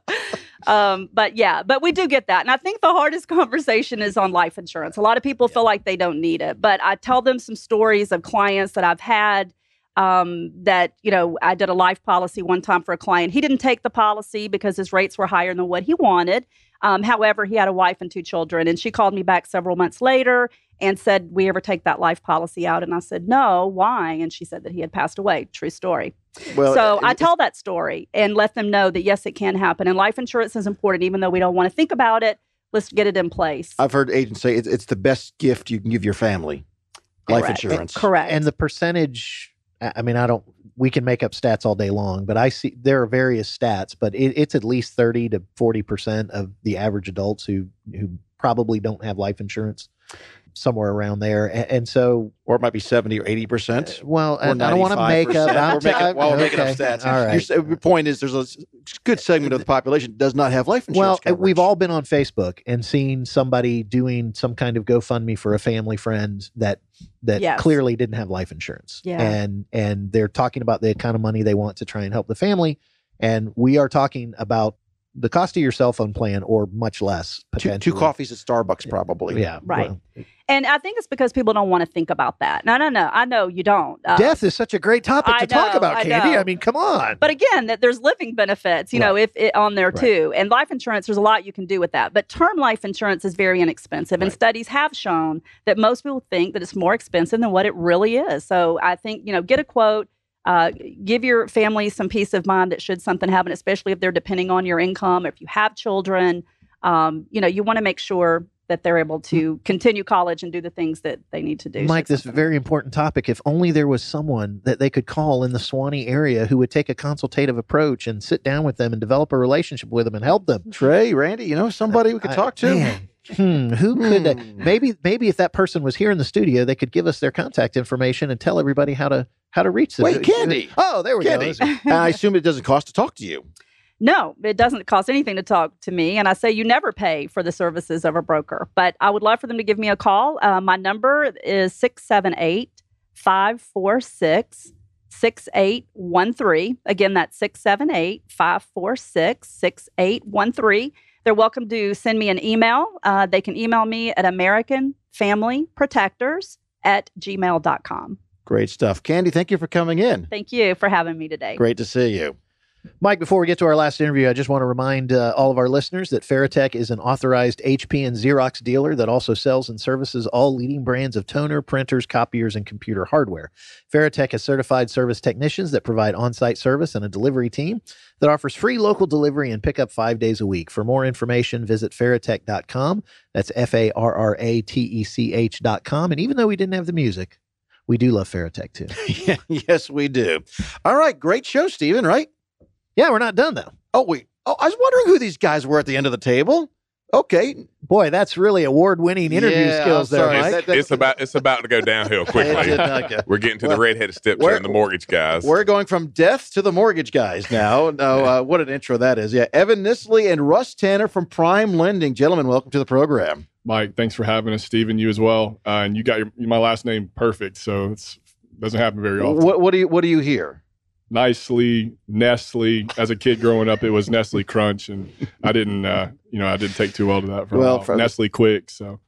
[SPEAKER 8] um, but yeah, but we do get that. And I think the hardest conversation is on life insurance. A lot of people feel like they don't need it, but I tell them some stories of clients that I've had um, that, you know, I did a life policy one time for a client. He didn't take the policy because his rates were higher than what he wanted. Um, however, he had a wife and two children, and she called me back several months later and said, we ever take that life policy out? And I said, no, why? And she said that he had passed away. True story.
[SPEAKER 5] Well,
[SPEAKER 8] so
[SPEAKER 5] it-
[SPEAKER 8] I
[SPEAKER 5] it's-
[SPEAKER 8] tell that story and let them know that, yes, it can happen. And life insurance is important, even though we don't want to think about it. Let's get it in place.
[SPEAKER 5] I've heard agents say it's, it's the best gift you can give your family. Life
[SPEAKER 8] Correct.
[SPEAKER 5] insurance.
[SPEAKER 8] Correct.
[SPEAKER 6] And the percentage, I I mean, I don't, we can make up stats all day long, but I see there are various stats, but it, it's at least thirty to forty percent of the average adults who, who probably don't have life insurance, somewhere around there. And, and so,
[SPEAKER 5] Or it might be seventy or eighty percent.
[SPEAKER 6] well,
[SPEAKER 5] Or
[SPEAKER 6] I, I don't want to make up.
[SPEAKER 5] ninety-five percent. We're making, well, we're making up
[SPEAKER 6] okay.
[SPEAKER 5] stats.
[SPEAKER 6] All right.
[SPEAKER 5] Your, your point is there's a s- good segment of the population that does not have life
[SPEAKER 6] Well,
[SPEAKER 5] insurance coverage.
[SPEAKER 6] we've all been on Facebook and seen somebody doing some kind of GoFundMe for a family friend that that
[SPEAKER 8] Yes.
[SPEAKER 6] clearly didn't have life insurance.
[SPEAKER 8] Yeah.
[SPEAKER 6] And and they're talking about the kind of money they want to try and help the family. And we are talking about the cost of your cell phone plan or much less
[SPEAKER 5] two,
[SPEAKER 6] potentially.
[SPEAKER 5] two coffees at Starbucks probably.
[SPEAKER 6] Yeah.
[SPEAKER 8] Right.
[SPEAKER 6] well,
[SPEAKER 8] And I think it's because people don't want to think about that. No, no, no. I know you don't. Uh,
[SPEAKER 6] death is such a great topic
[SPEAKER 8] I
[SPEAKER 6] to talk
[SPEAKER 8] know,
[SPEAKER 6] about,
[SPEAKER 8] I
[SPEAKER 6] Candy.
[SPEAKER 8] know.
[SPEAKER 6] I mean, come on.
[SPEAKER 8] But again, that there's living benefits, you know, if it on there
[SPEAKER 6] Right.
[SPEAKER 8] too. And life insurance, there's a lot you can do with that. But term life insurance is very inexpensive. And
[SPEAKER 6] Right.
[SPEAKER 8] studies have shown that most people think that it's more expensive than what it really is. So I think, you know, get a quote, uh, give your family some peace of mind that should something happen, especially if they're depending on your income, if you have children, um, you know, you want to make sure that they're able to continue college and do the things that they need to do.
[SPEAKER 6] Mike,
[SPEAKER 8] should
[SPEAKER 6] this
[SPEAKER 8] something
[SPEAKER 6] very important topic. If only there was someone that they could call in the Swanee area who would take a consultative approach and sit down with them and develop a relationship with them and help them.
[SPEAKER 5] Trey, Randy, you know, somebody we could
[SPEAKER 6] I-
[SPEAKER 5] talk to.
[SPEAKER 6] man, hmm, who could uh,
[SPEAKER 5] Hmm.
[SPEAKER 6] maybe maybe if that person was here in the studio, they could give us their contact information and tell everybody how to how to reach them.
[SPEAKER 5] Wait, Candy.
[SPEAKER 6] Oh, there we
[SPEAKER 5] Candy.
[SPEAKER 6] go.
[SPEAKER 5] And I assume it doesn't cost to talk to you.
[SPEAKER 8] No, it doesn't cost anything to talk to me. And I say you never pay for the services of a broker. But I would love for them to give me a call. Uh, my number is six seven eight, five four six, six eight one three. Again, that's six seven eight, five four six, six eight one three. They're welcome to send me an email. Uh, they can email me at American Family Protectors at gmail dot com.
[SPEAKER 5] Great stuff. Candy, thank you for coming in.
[SPEAKER 8] Thank you for having me today.
[SPEAKER 5] Great to see you.
[SPEAKER 6] Mike, before we get to our last interview, I just want to remind uh, all of our listeners that Faratech is an authorized H P and Xerox dealer that also sells and services all leading brands of toner, printers, copiers, and computer hardware. Faratech has certified service technicians that provide on-site service and a delivery team that offers free local delivery and pickup five days a week. For more information, visit faratech dot com. That's F A R R A T E C H dot com. And even though we didn't have the music, we do love Faratech too.
[SPEAKER 5] Yeah, yes, we do. All right. Great show, Stephen, right?
[SPEAKER 6] Yeah, we're not done though.
[SPEAKER 5] Oh, wait. Oh, I was wondering who these guys were at the end of the table. Okay.
[SPEAKER 6] Boy, that's really award-winning interview
[SPEAKER 5] Yeah,
[SPEAKER 6] skills
[SPEAKER 5] I'm
[SPEAKER 6] there,
[SPEAKER 5] sorry.
[SPEAKER 6] Mike.
[SPEAKER 5] That- that-
[SPEAKER 9] It's about it's about to go downhill
[SPEAKER 5] It
[SPEAKER 9] quickly.
[SPEAKER 5] did not go.
[SPEAKER 9] We're getting to
[SPEAKER 5] Well,
[SPEAKER 9] the redheaded stepson
[SPEAKER 5] we're-
[SPEAKER 9] and the mortgage guys.
[SPEAKER 5] We're going from death to the mortgage guys now. No, uh, what an intro that is. Yeah. Evan Nisley and Russ Tanner from Prime Lending. Gentlemen, welcome to the program.
[SPEAKER 10] Mike, thanks for having us. Stephen, you as well. Uh, and you got your, my last name perfect, so it's doesn't happen very often.
[SPEAKER 5] What, what do you What do you hear?
[SPEAKER 10] Nicely, Nestle. As a kid growing up, it was Nestle Crunch, and I didn't, uh, you know, I didn't take too well to that for
[SPEAKER 5] Well,
[SPEAKER 10] a while.
[SPEAKER 5] from-
[SPEAKER 10] Nestle Quick. So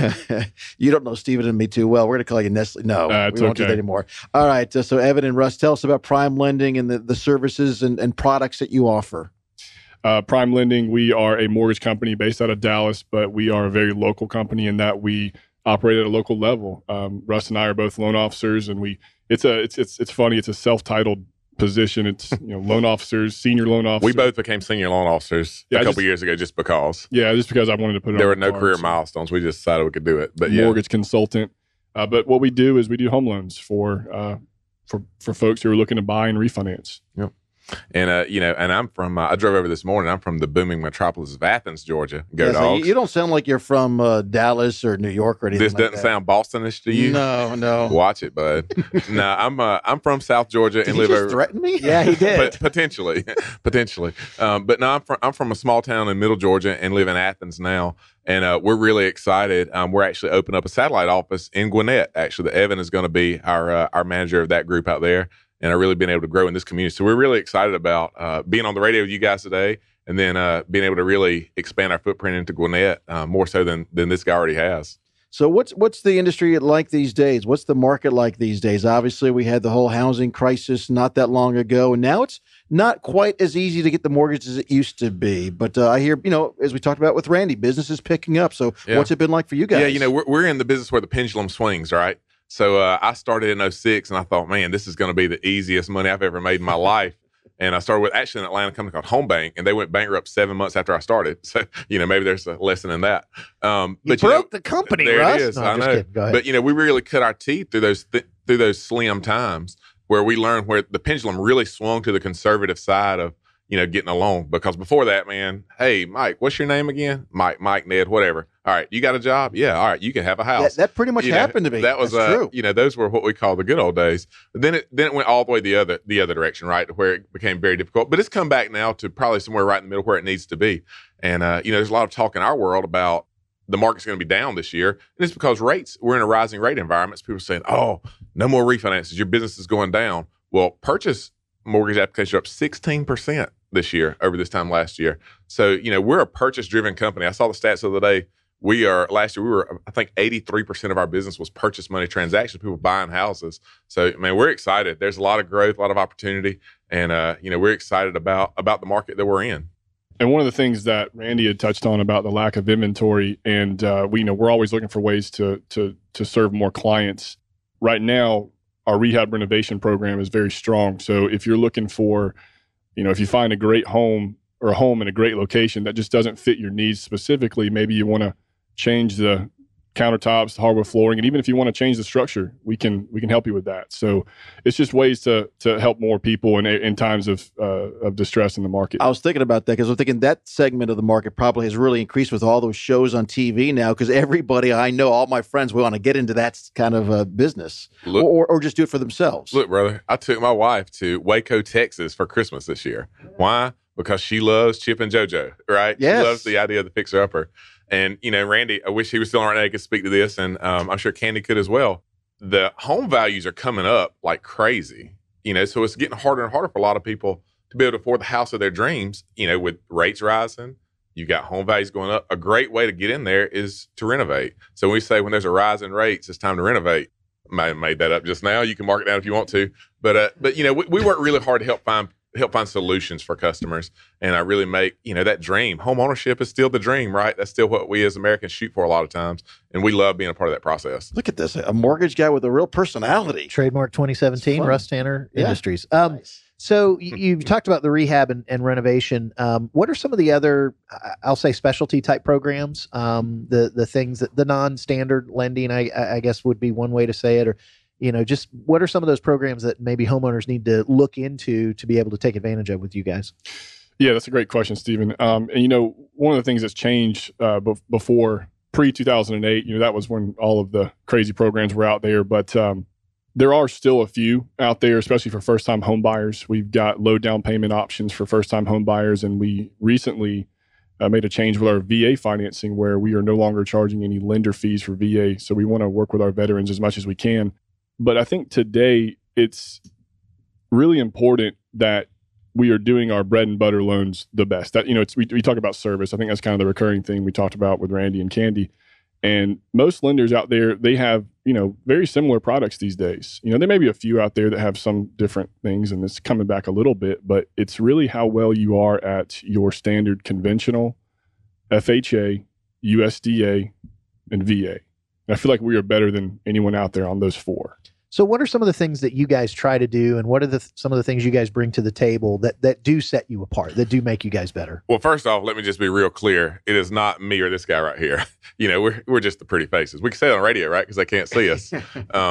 [SPEAKER 5] You don't know Stephen and me too well. We're going to call you Nestle. No,
[SPEAKER 10] Uh, it's
[SPEAKER 5] we won't do
[SPEAKER 10] okay.
[SPEAKER 5] that anymore. All right. Uh, so, Evan and Russ, tell us about Prime Lending and the, the services and, and products that you offer.
[SPEAKER 10] Uh, Prime Lending, we are a mortgage company based out of Dallas, but we are a very local company in that we operate at a local level. Um, Russ and I are both loan officers, and we it's a it's it's it's funny. It's a self-titled position. It's you know loan officers, senior loan officers.
[SPEAKER 9] we both became senior loan officers
[SPEAKER 10] Yeah,
[SPEAKER 9] a
[SPEAKER 10] I
[SPEAKER 9] couple
[SPEAKER 10] just-
[SPEAKER 9] years ago just because
[SPEAKER 10] yeah, just because I wanted to put it.
[SPEAKER 9] there
[SPEAKER 10] on
[SPEAKER 9] were
[SPEAKER 10] the
[SPEAKER 9] no
[SPEAKER 10] card,
[SPEAKER 9] career
[SPEAKER 10] so-
[SPEAKER 9] milestones. We just decided we could do it. But yeah,
[SPEAKER 10] mortgage consultant. Uh, but what we do is we do home loans for uh, for for folks who are looking to buy and refinance.
[SPEAKER 9] Yep. And, uh, you know, and I'm from, uh, I drove over this morning. I'm from the booming metropolis of Athens, Georgia. Go
[SPEAKER 5] Yeah, so
[SPEAKER 9] Dogs.
[SPEAKER 5] you, you don't sound like you're from uh, Dallas or New York or anything
[SPEAKER 9] This
[SPEAKER 5] like
[SPEAKER 9] doesn't
[SPEAKER 5] that.
[SPEAKER 9] sound Bostonish to you?
[SPEAKER 5] No, no.
[SPEAKER 9] Watch it, bud. no, I'm uh, I'm from South Georgia
[SPEAKER 5] Did
[SPEAKER 9] and
[SPEAKER 5] he
[SPEAKER 9] live
[SPEAKER 5] just
[SPEAKER 9] over.
[SPEAKER 5] threaten me?
[SPEAKER 6] Yeah, he did.
[SPEAKER 9] But potentially, potentially. Um, but no, I'm from I'm from a small town in Middle Georgia and live in Athens now. And uh, we're really excited. Um, we're actually opening up a satellite office in Gwinnett. Actually, the Evan is going to be our uh, our manager of that group out there, and I've really been able to grow in this community. So we're really excited about uh, being on the radio with you guys today, and then uh, being able to really expand our footprint into Gwinnett uh, more so than than this guy already has.
[SPEAKER 5] So what's what's the industry like these days? What's the market like these days? Obviously, we had the whole housing crisis not that long ago, and now it's not quite as easy to get the mortgage as it used to be. But uh, I hear, you know, as we talked about with Randy, business is picking up. So
[SPEAKER 9] Yeah.
[SPEAKER 5] what's it been like for you guys?
[SPEAKER 9] Yeah, you know, we're, we're in the business where the pendulum swings, right? So uh, I started in oh six, and I thought, man, this is going to be the easiest money I've ever made in my life. And I started with actually an Atlanta company called Home Bank, and they went bankrupt seven months after I started. So, you know, maybe there's a lesson in that. Um,
[SPEAKER 6] You
[SPEAKER 9] but
[SPEAKER 6] broke
[SPEAKER 9] know,
[SPEAKER 6] the company,
[SPEAKER 9] there
[SPEAKER 6] Russ.
[SPEAKER 9] it is.
[SPEAKER 6] No,
[SPEAKER 9] I
[SPEAKER 6] I'm just
[SPEAKER 9] know.
[SPEAKER 6] kidding. Go ahead.
[SPEAKER 9] But, you know, we really cut our teeth through those th- through those slim times where we learned where the pendulum really swung to the conservative side of, you know, getting a loan. Because before that, man, hey, Mike, what's your name again? Mike, Mike, Ned, whatever. All right, you got a job? Yeah, all right, you can have a house.
[SPEAKER 5] That, that pretty much
[SPEAKER 9] You know,
[SPEAKER 5] happened to me.
[SPEAKER 9] That was
[SPEAKER 5] That's
[SPEAKER 9] uh,
[SPEAKER 5] true.
[SPEAKER 9] you know, those were what we call the good old days. But then it then it went all the way the other the other direction, right, to where it became very difficult. But it's come back now to probably somewhere right in the middle where it needs to be. And uh, you know, there's a lot of talk in our world about the market's going to be down this year, and it's because rates. We're in a rising rate environment. So people are saying, "Oh, no more refinances. Your business is going down." Well, purchase mortgage applications are up sixteen percent this year over this time last year. So you know, we're a purchase driven company. I saw the stats the other day. We are last year. We were, I think, eighty-three percent of our business was purchase money transactions. People buying houses. So, man, we're excited. There's a lot of growth, a lot of opportunity, and uh, you know, we're excited about about the market that we're in.
[SPEAKER 10] And one of the things that Randy had touched on about the lack of inventory, and uh, we you know we're always looking for ways to to to serve more clients. Right now, our rehab renovation program is very strong. So if you're looking for, you know, if you find a great home or a home in a great location that just doesn't fit your needs specifically, maybe you want to change the countertops, the hardwood flooring, and even if you want to change the structure, we can we can help you with that. So it's just ways to to help more people in in times of uh, of distress in the market.
[SPEAKER 5] I was thinking about that because I'm thinking that segment of the market probably has really increased with all those shows on T V now because everybody I know, all my friends, want to get into that kind of uh, business
[SPEAKER 9] Look,
[SPEAKER 5] or, or just do it for themselves.
[SPEAKER 9] Look, brother, I took my wife to Waco, Texas for Christmas this year. Why? Because she loves Chip and JoJo, right?
[SPEAKER 5] Yes.
[SPEAKER 9] She loves the idea of the fixer-upper. And, you know, Randy, I wish he was still on right now. He could speak to this, and um, I'm sure Candy could as well. The home values are coming up like crazy, you know, so it's getting harder and harder for a lot of people to be able to afford the house of their dreams, you know, with rates rising. You've got home values going up. A great way to get in there is to renovate. So when we say when there's a rise in rates, it's time to renovate. Might have made that up just now. You can mark it down if you want to. But, uh, but you know, we, we work really hard to help find help find solutions for customers. And I really make, you know, that dream. Home ownership is still the dream, right? That's still what we as Americans shoot for a lot of times. And we love being a part of that process.
[SPEAKER 5] Look at this, a mortgage guy with a real personality.
[SPEAKER 6] Trademark twenty seventeen, Russ Tanner
[SPEAKER 5] Yeah.
[SPEAKER 6] Industries. Um,
[SPEAKER 5] Nice.
[SPEAKER 6] So you, you've talked about the rehab and, and renovation. Um, what are some of the other, I- I'll say, specialty type programs? Um, the the things that the non-standard lending, I, I guess, would be one way to say it. Or, you know, just what are some of those programs that maybe homeowners need to look into to be able to take advantage of with you guys?
[SPEAKER 10] Yeah, that's a great question, Stephen. Um, and, you know, one of the things that's changed uh, be- before pre two thousand eight, you know, that was when all of the crazy programs were out there. But um, there are still a few out there, especially for first-time home buyers. We've got low down payment options for first-time home buyers. And we recently uh, made a change with our V A financing where we are no longer charging any lender fees for V A. So we want to work with our veterans as much as we can. But I think today it's really important that we are doing our bread and butter loans the best. That, you know, it's, we, we talk about service. I think that's kind of the recurring thing we talked about with Randy and Candy. And most lenders out there, they have, you know, very similar products these days. You know, there may be a few out there that have some different things, and it's coming back a little bit, but it's really how well you are at your standard conventional, F H A, U S D A, and V A. And I feel like we are better than anyone out there on those four.
[SPEAKER 6] So what are some of the things that you guys try to do, and what are the some of the things you guys bring to the table that that do set you apart, that do make you guys better?
[SPEAKER 9] Well, first off, let me just be real clear. It is not me or this guy right here. You know, we're we're just the pretty faces. We can say it on radio, right? Because they can't see us. um,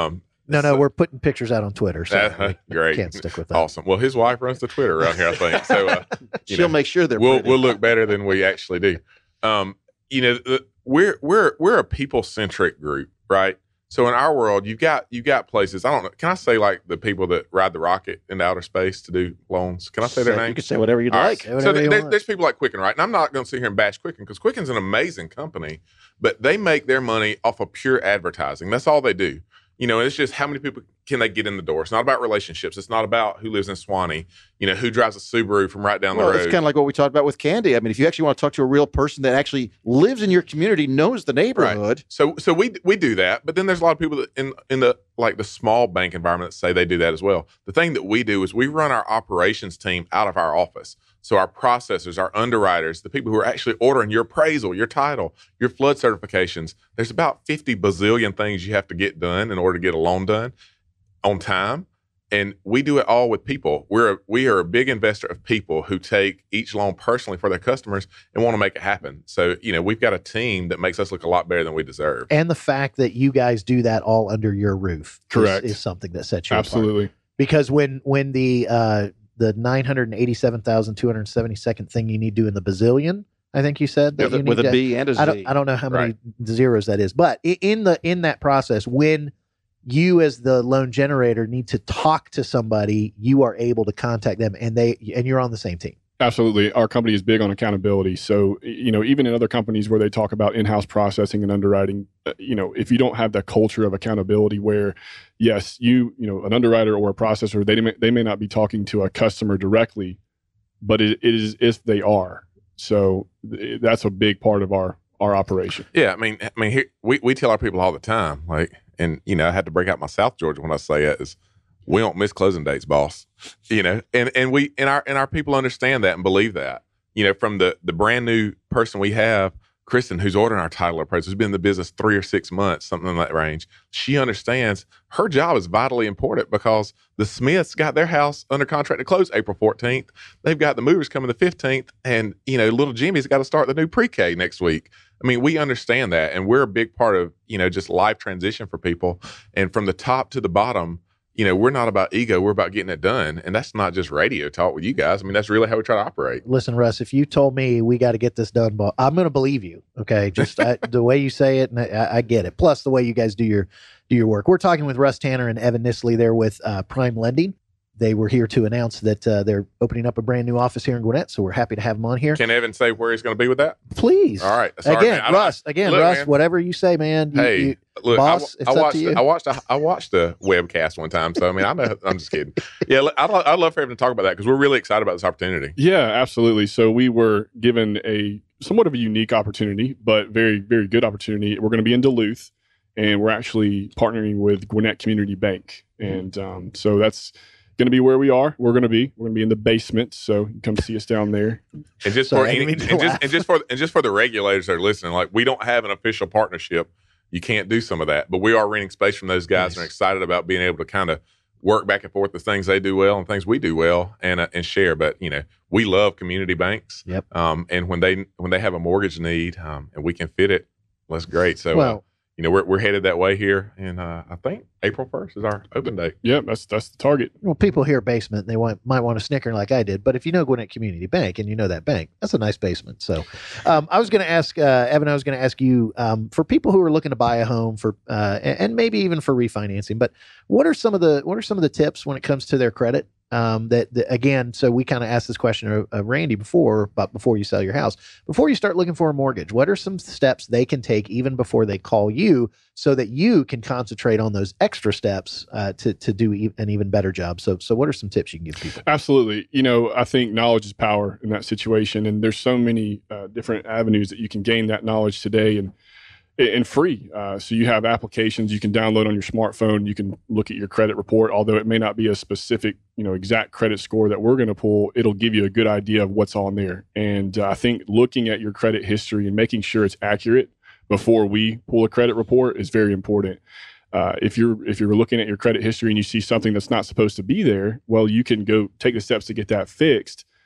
[SPEAKER 6] No, no, we're putting pictures out on Twitter. So
[SPEAKER 9] That, great.
[SPEAKER 6] Can't stick with that.
[SPEAKER 9] Awesome. Well, his wife runs the Twitter around here, I think. So uh, you
[SPEAKER 5] She'll
[SPEAKER 9] know,
[SPEAKER 5] make sure they're
[SPEAKER 9] we'll
[SPEAKER 5] pretty.
[SPEAKER 9] we'll look better than we actually do. Um, you know, the, we're we're we're a people centric group, right? So in our world, you've got you've got places. I don't know. Can I say like the people that ride the rocket into outer space to do loans? Can I say their
[SPEAKER 5] Say-
[SPEAKER 9] name?
[SPEAKER 5] You can say whatever you'd
[SPEAKER 9] All
[SPEAKER 5] like.
[SPEAKER 6] Say
[SPEAKER 9] So
[SPEAKER 6] whatever
[SPEAKER 9] th-
[SPEAKER 6] you
[SPEAKER 9] there-
[SPEAKER 6] want.
[SPEAKER 9] there's people like Quicken, right? And I'm not going to sit here and bash Quicken because Quicken's an amazing company, but they make their money off of pure advertising. That's all they do. You know, it's just how many people can they get in the door. It's not about relationships. It's not about who lives in Swanee, you know, who drives a Subaru from right down
[SPEAKER 5] Well,
[SPEAKER 9] the road.
[SPEAKER 5] it's kind of like what we talked about with Candy. I mean, if you actually want to talk to a real person that actually lives in your community, knows the neighborhood.
[SPEAKER 9] So so we we do that, but then there's a lot of people that in in the like the small bank environment that say they do that as well. The thing that we do is we run our operations team out of our office. So our processors, our underwriters, the people who are actually ordering your appraisal, your title, your flood certifications, there's about fifty bazillion things you have to get done in order to get a loan done on time. And we do it all with people. We're a, we are a big investor of people who take each loan personally for their customers and want to make it happen. So, you know, we've got a team that makes us look a lot better than we deserve.
[SPEAKER 6] And the fact that you guys do that all under your roof is-
[SPEAKER 10] Correct.
[SPEAKER 6] is, something that sets you apart.
[SPEAKER 10] Absolutely.
[SPEAKER 6] Because when when the uh, the nine hundred eighty-seven thousand two hundred seventy-second thing you need to do in the bazillion, I think you said that
[SPEAKER 5] With,
[SPEAKER 6] you
[SPEAKER 5] a,
[SPEAKER 6] need
[SPEAKER 5] with a
[SPEAKER 6] to,
[SPEAKER 5] B and a Z.
[SPEAKER 6] I don't I don't know how many
[SPEAKER 9] Right.
[SPEAKER 6] zeros that is, but i- in the in that process, when you as the loan generator need to talk to somebody, you are able to contact them, and they and you're on the same team.
[SPEAKER 10] Absolutely. Our company is big on accountability. So, you know, even in other companies where they talk about in-house processing and underwriting, uh, you know, if you don't have that culture of accountability where, yes, you, you know, an underwriter or a processor, they may, they may not be talking to a customer directly, but it, it is if they are. So th- that's a big part of our, our operation.
[SPEAKER 9] Yeah, I mean, I mean, here, we we tell our people all the time, like, and you know, I had to break out my South Georgia when I say it is, we don't miss closing dates, boss. You know, and and we and our and our people understand that and believe that. You know, from the the brand new person we have, Kristen, who's ordering our title appraisal, who's been in the business three or six months, something in that range. She understands her job is vitally important because the Smiths got their house under contract to close April fourteenth. They've got the movers coming the fifteenth, and you know, little Jimmy's got to start the new pre-K next week. I mean, we understand that, and we're a big part of, you know, just life transition for people. And from the top to the bottom, you know, we're not about ego. We're about getting it done. And that's not just radio talk with you guys. I mean, that's really how we try to operate.
[SPEAKER 6] Listen, Russ, if you told me we got to get this done, but I'm going to believe you. Okay, just I, the way you say it, and I, I get it. Plus, the way you guys do your do your work. We're talking with Russ Tanner and Evan Nisley there with uh, Prime Lending. They were here to announce that uh, they're opening up a brand new office here in Gwinnett, so we're happy to have them on here.
[SPEAKER 9] Can Evan say where he's going to be with that?
[SPEAKER 6] Please,
[SPEAKER 9] All right. Sorry,
[SPEAKER 6] again,
[SPEAKER 9] man. I-
[SPEAKER 6] Russ. Again,
[SPEAKER 9] look,
[SPEAKER 6] Russ.
[SPEAKER 9] man.
[SPEAKER 6] Whatever you say, man. You,
[SPEAKER 9] Hey,
[SPEAKER 6] you-
[SPEAKER 9] look,
[SPEAKER 6] boss,
[SPEAKER 9] I,
[SPEAKER 6] it's
[SPEAKER 9] I
[SPEAKER 6] up
[SPEAKER 9] watched,
[SPEAKER 6] to you.
[SPEAKER 9] I watched, a, I watched a webcast one time. So I mean, I know. I'm just kidding. Yeah, look, I'd, lo- I'd love for Evan to talk about that because we're really excited about this opportunity.
[SPEAKER 10] Yeah, absolutely. So we were given a somewhat of a unique opportunity, but very, very good opportunity. We're going to be in Duluth, and we're actually partnering with Gwinnett Community Bank. And um, so that's going to be where we are. We're going to be. We're going to be in the basement. So you can come see us down there.
[SPEAKER 9] And just
[SPEAKER 6] Sorry,
[SPEAKER 9] for
[SPEAKER 6] I
[SPEAKER 9] any,
[SPEAKER 6] didn't
[SPEAKER 9] and
[SPEAKER 6] mean to
[SPEAKER 9] just
[SPEAKER 6] laugh.
[SPEAKER 9] and just for and just for the regulators that are listening, like we don't have an official partnership. You can't do some of that, but we are renting space from those guys
[SPEAKER 6] Nice.
[SPEAKER 9] and are excited about being able to kind of work back and forth the things they do well and things we do well and uh, and share. But you know, we love community banks.
[SPEAKER 6] Yep.
[SPEAKER 9] Um, and when they when they have a mortgage need um, and we can fit it, well, that's great. So. uh,
[SPEAKER 6] well,
[SPEAKER 9] you know, we're we're headed that way here, and uh, I think April first is our open date.
[SPEAKER 10] Yeah, that's that's the target.
[SPEAKER 6] well, people hear basement, they want might want to snicker like I did. But if you know Gwinnett Community Bank and you know that bank, that's a nice basement. So, um, I was going to ask uh, Evan. I was going to ask you um, for people who are looking to buy a home for, uh, and, and maybe even for refinancing. But what are some of the what are some of the tips when it comes to their credit? Um, that, that again, so we kind of asked this question of, of Randy before, but before you sell your house, before you start looking for a mortgage, what are some steps they can take even before they call you, so that you can concentrate on those extra steps uh, to to do e- an even better job? So, so what are some tips you can give people?
[SPEAKER 10] Absolutely. You know, I think knowledge is power in that situation. And there's so many uh, different avenues that you can gain that knowledge today and and free. Uh, so you have applications you can download on your smartphone. You can look at your credit report, although it may not be a specific, you know, exact credit score that we're going to pull. It'll give you a good idea of what's on there. And uh, I think looking at your credit history and making sure it's accurate before we pull a credit report is very important. Uh, if you're if you're looking at your credit history and you see something that's not supposed to be there, well, you can go take the steps to get that fixed.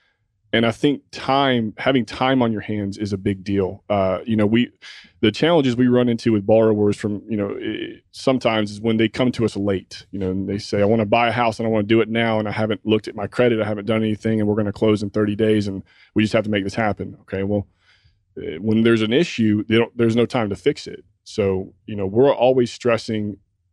[SPEAKER 10] And I think time, having time on your hands is a big deal. Uh, you know, we, the challenges we run into with borrowers from, you know, it, sometimes is when they come to us late, you know, and they say, I want to buy a house and I want to do it now. And I haven't looked at my credit. I haven't done anything and we're going to close in thirty days and we just have to make this happen. Okay. Well, when there's an issue, they don't, there's no time to fix it. So, you know, we're always stressing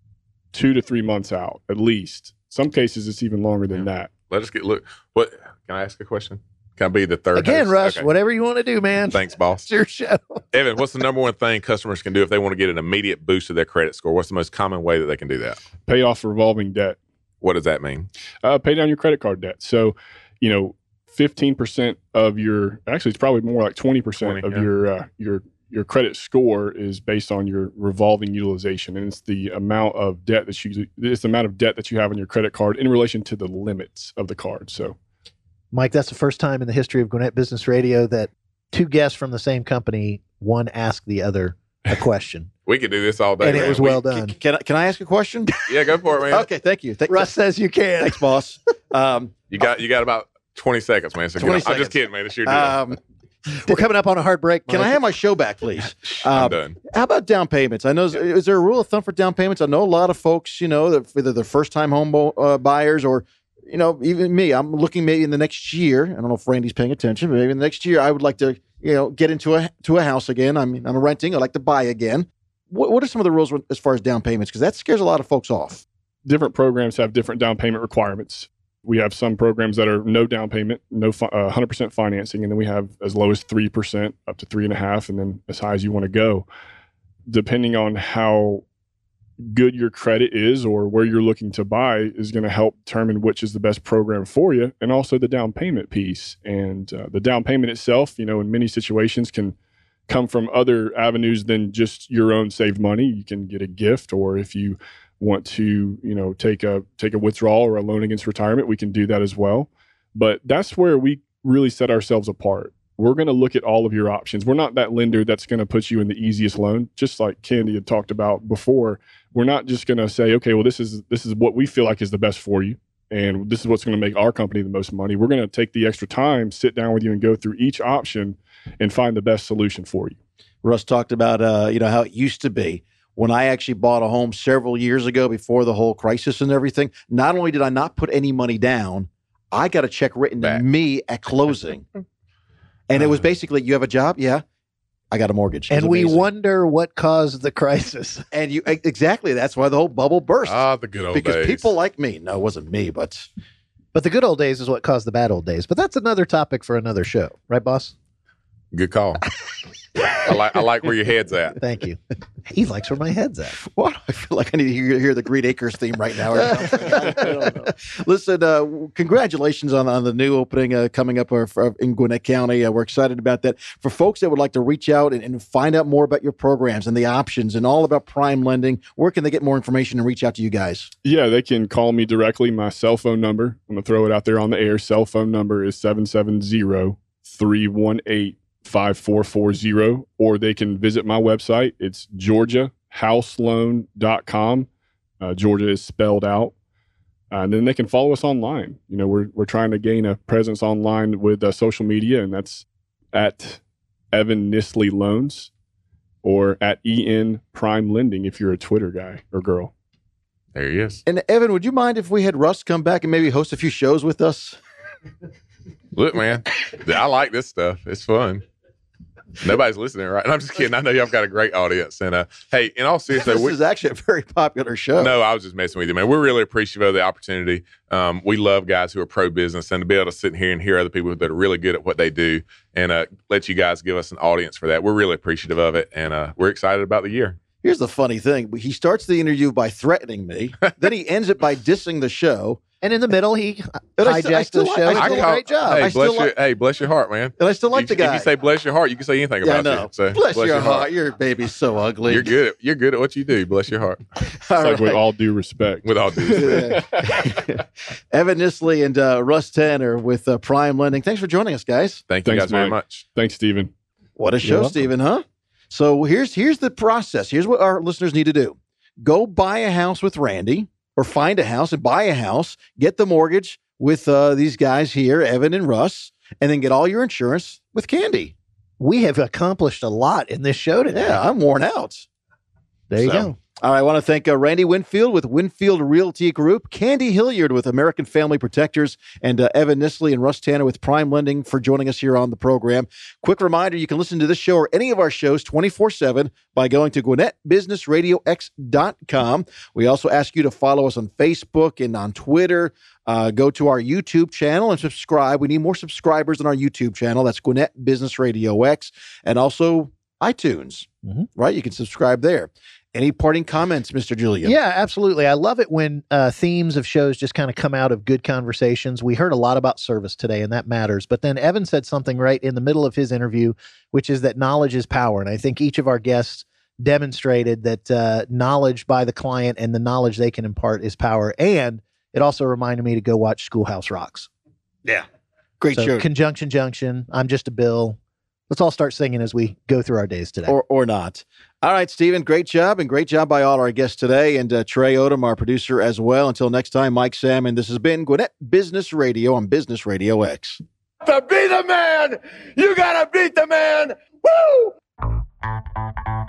[SPEAKER 10] two to three months out, at least. Some cases, it's even longer than
[SPEAKER 9] yeah.
[SPEAKER 10] that.
[SPEAKER 9] Let us get, look, what, can I ask a question? Can I be the third
[SPEAKER 6] Again,
[SPEAKER 9] host?
[SPEAKER 6] Russ,
[SPEAKER 9] Okay.
[SPEAKER 6] whatever you want to do, man.
[SPEAKER 9] Thanks, boss.
[SPEAKER 6] It's your show.
[SPEAKER 9] Evan, what's the number one thing customers can do if they want to get an immediate boost to their credit score? What's the most common way that they can do that?
[SPEAKER 10] Pay off revolving debt.
[SPEAKER 9] What does that mean?
[SPEAKER 10] Uh, pay down your credit card debt. So, you know, fifteen percent of your, actually, it's probably more like twenty percent
[SPEAKER 9] twenty,
[SPEAKER 10] of
[SPEAKER 9] yeah.
[SPEAKER 10] your, uh, your, your credit score is based on your revolving utilization. And it's the amount of debt that you, it's the amount of debt that you have on your credit card in relation to the limits of the card. So,
[SPEAKER 6] Mike, that's the first time in the history of Gwinnett Business Radio that two guests from the same company, one asked the other a question.
[SPEAKER 9] We could do this all day.
[SPEAKER 6] And it
[SPEAKER 9] man.
[SPEAKER 6] was
[SPEAKER 9] We-
[SPEAKER 6] well done.
[SPEAKER 5] Can, can I can I ask a question?
[SPEAKER 9] Yeah, go for it, man.
[SPEAKER 5] Okay, thank you. Thank,
[SPEAKER 6] Russ says you can.
[SPEAKER 5] Thanks, boss. Um,
[SPEAKER 9] You got you got about twenty seconds, man. So get
[SPEAKER 5] twenty
[SPEAKER 9] on. I'm
[SPEAKER 5] seconds.
[SPEAKER 9] just kidding, man. It's your deal.
[SPEAKER 5] um,
[SPEAKER 6] We're coming up on a hard break.
[SPEAKER 5] can I
[SPEAKER 6] Mike.
[SPEAKER 5] have my show back, please?
[SPEAKER 9] I'm
[SPEAKER 5] Um,
[SPEAKER 9] done.
[SPEAKER 5] How about down payments? I know, is, is there a rule of thumb for down payments? I know a lot of folks, you know, that whether they're first-time home bo- uh, buyers or, you know, even me, I'm looking maybe in the next year. I don't know if Randy's paying attention, but maybe in the next year, I would like to, you know, get into a to a house again. I mean, I'm renting. I'd like to buy again. What, what are some of the rules as far as down payments? Because that scares a lot of folks off.
[SPEAKER 10] different programs have different down payment requirements. We have some programs that are no down payment, no fi- uh, one hundred percent financing, and then we have as low as three percent up to three and a half, and then as high as you want to go, depending on how good your credit is or where you're looking to buy is going to help determine which is the best program for you, and also the down payment piece. And uh, the down payment itself, you know, in many situations can come from other avenues than just your own saved money. You can get a gift, or if you want to, you know, take a take a withdrawal or a loan against retirement, we can do that as well. But that's where we really set ourselves apart. We're going to look at all of your options. We're not that lender that's going to put you in the easiest loan, just like Candy had talked about before. We're not just going to say, okay, well, this is this is what we feel like is the best for you, and this is what's going to make our company the most money. We're going to take the extra time, sit down with you, and go through each option and find the best solution for you.
[SPEAKER 5] Russ talked about, uh, you know, how it used to be. When I actually bought a home several years ago before the whole crisis and everything, not only did I not put any money down, I got a check written
[SPEAKER 9] Back.
[SPEAKER 5] to me at closing. And it was basically, you have a job? Yeah. I got a mortgage. It was
[SPEAKER 6] And we
[SPEAKER 5] amazing.
[SPEAKER 6] wonder what caused the crisis.
[SPEAKER 5] And you exactly, that's why the whole bubble burst.
[SPEAKER 9] Ah, the good old
[SPEAKER 5] because
[SPEAKER 9] days.
[SPEAKER 5] people like me, no, it wasn't me, but
[SPEAKER 6] But the good old days is what caused the bad old days. But that's another topic for another show. Right, boss?
[SPEAKER 9] Good call. I like I like where your head's at.
[SPEAKER 6] Thank you. He likes where my head's at.
[SPEAKER 5] what? I feel like I need to hear, hear the Green Acres theme right now. Or something. I don't know. Listen, uh, congratulations on, on the new opening uh, coming up uh, for, in Gwinnett County. Uh, we're excited about that. For folks that would like to reach out and, and find out more about your programs and the options and all about prime lending, where can they get more information and reach out to you guys?
[SPEAKER 10] Yeah, they can call me directly. My cell phone number, I'm going to throw it out there on the air. Cell phone number is seven seven zero, three one eight, five four four zero, or they can visit my website. It's georgia house loan dot com. Uh, Georgia is spelled out. Uh, and then they can follow us online. You know, we're we're trying to gain a presence online with uh, social media, and that's at Evan Nisley Loans or at E N Prime Lending if you're a Twitter guy or girl.
[SPEAKER 9] There he is.
[SPEAKER 5] And Evan, would you mind if we had Russ come back and maybe host a few shows with us?
[SPEAKER 9] Look, man, I like this stuff. It's fun. Nobody's listening, right? And I'm just kidding. I know y'all got a great audience. And uh, hey, in all seriousness,
[SPEAKER 5] This
[SPEAKER 9] we,
[SPEAKER 5] is actually a very popular show.
[SPEAKER 9] no, I was just messing with you, man. We're really appreciative of the opportunity. Um, we love guys who are pro business, and to be able to sit here and hear other people that are really good at what they do, and uh, let you guys give us an audience for that. We're really appreciative of it, and uh, we're excited about the year.
[SPEAKER 5] Here's the funny thing. He starts the interview by threatening me. Then he ends it by dissing the show.
[SPEAKER 6] And in the middle, he
[SPEAKER 5] And I still- I
[SPEAKER 6] hijacked
[SPEAKER 5] still
[SPEAKER 6] the
[SPEAKER 5] like-
[SPEAKER 6] show
[SPEAKER 5] I
[SPEAKER 6] and
[SPEAKER 5] still
[SPEAKER 6] did a
[SPEAKER 5] call-
[SPEAKER 6] great job.
[SPEAKER 9] Hey,
[SPEAKER 5] I
[SPEAKER 9] bless
[SPEAKER 5] still
[SPEAKER 9] your,
[SPEAKER 5] like-
[SPEAKER 9] hey, bless your heart, man.
[SPEAKER 5] And I still like
[SPEAKER 9] If-
[SPEAKER 5] the guy.
[SPEAKER 9] If you say bless your heart, you can say anything
[SPEAKER 5] yeah, I
[SPEAKER 9] about
[SPEAKER 5] know.
[SPEAKER 9] you. So
[SPEAKER 5] bless, your heart. Your baby's so ugly.
[SPEAKER 9] You're good. At, you're good at what you do. Bless your heart.
[SPEAKER 10] It's like with all due respect.
[SPEAKER 9] With all due respect.
[SPEAKER 5] Yeah. Evan Nisley and uh, Russ Tanner with uh, Prime Lending. Thanks for joining us, guys.
[SPEAKER 9] Thank you
[SPEAKER 10] Thanks,
[SPEAKER 9] guys very
[SPEAKER 10] Mike.
[SPEAKER 9] much.
[SPEAKER 10] Thanks, Stephen.
[SPEAKER 5] What a
[SPEAKER 6] You're
[SPEAKER 5] show,
[SPEAKER 6] welcome.
[SPEAKER 5] Stephen, huh? So here's here's the process. Here's what our listeners need to do. Go buy a house with Randy, or find a house and buy a house. Get the mortgage with uh, these guys here, Evan and Russ. and then get all your insurance with Candy.
[SPEAKER 6] We have accomplished a lot in this show today.
[SPEAKER 5] Yeah, I'm worn out.
[SPEAKER 6] There you
[SPEAKER 5] So,
[SPEAKER 6] go.
[SPEAKER 5] All right, I want to thank uh, Randy Winfield with Winfield Realty Group, Candy Hilliard with American Family Protectors, and uh, Evan Nisley and Russ Tanner with Prime Lending for joining us here on the program. Quick reminder, you can listen to this show or any of our shows twenty-four seven by going to Gwinnett Business Radio X dot com. We also ask you to follow us on Facebook and on Twitter. Uh, go to our YouTube channel and subscribe. We need more subscribers on our YouTube channel. That's Gwinnett Business Radio X, and also iTunes,
[SPEAKER 6] Mhm.
[SPEAKER 5] right? You can subscribe there. Any parting comments, Mister Julian?
[SPEAKER 6] Yeah, absolutely. I love it when uh, themes of shows just kind of come out of good conversations. We heard a lot about service today, and that matters. But then Evan said something right in the middle of his interview, which is that knowledge is power. And I think each of our guests demonstrated that uh, knowledge by the client and the knowledge they can impart is power. And it also reminded me to go watch Schoolhouse Rocks.
[SPEAKER 5] Yeah. Great
[SPEAKER 6] So,
[SPEAKER 5] show.
[SPEAKER 6] Conjunction Junction, I'm Just a Bill. Let's all start singing as we go through our days today.
[SPEAKER 5] Or or not. All right, Stephen, great job, and great job by all our guests today, and uh, Trey Odom, our producer, as well. Until next time, Mike Salmon, this has been Gwinnett Business Radio on Business Radio X.
[SPEAKER 11] To be the man, you gotta beat the man. Woo!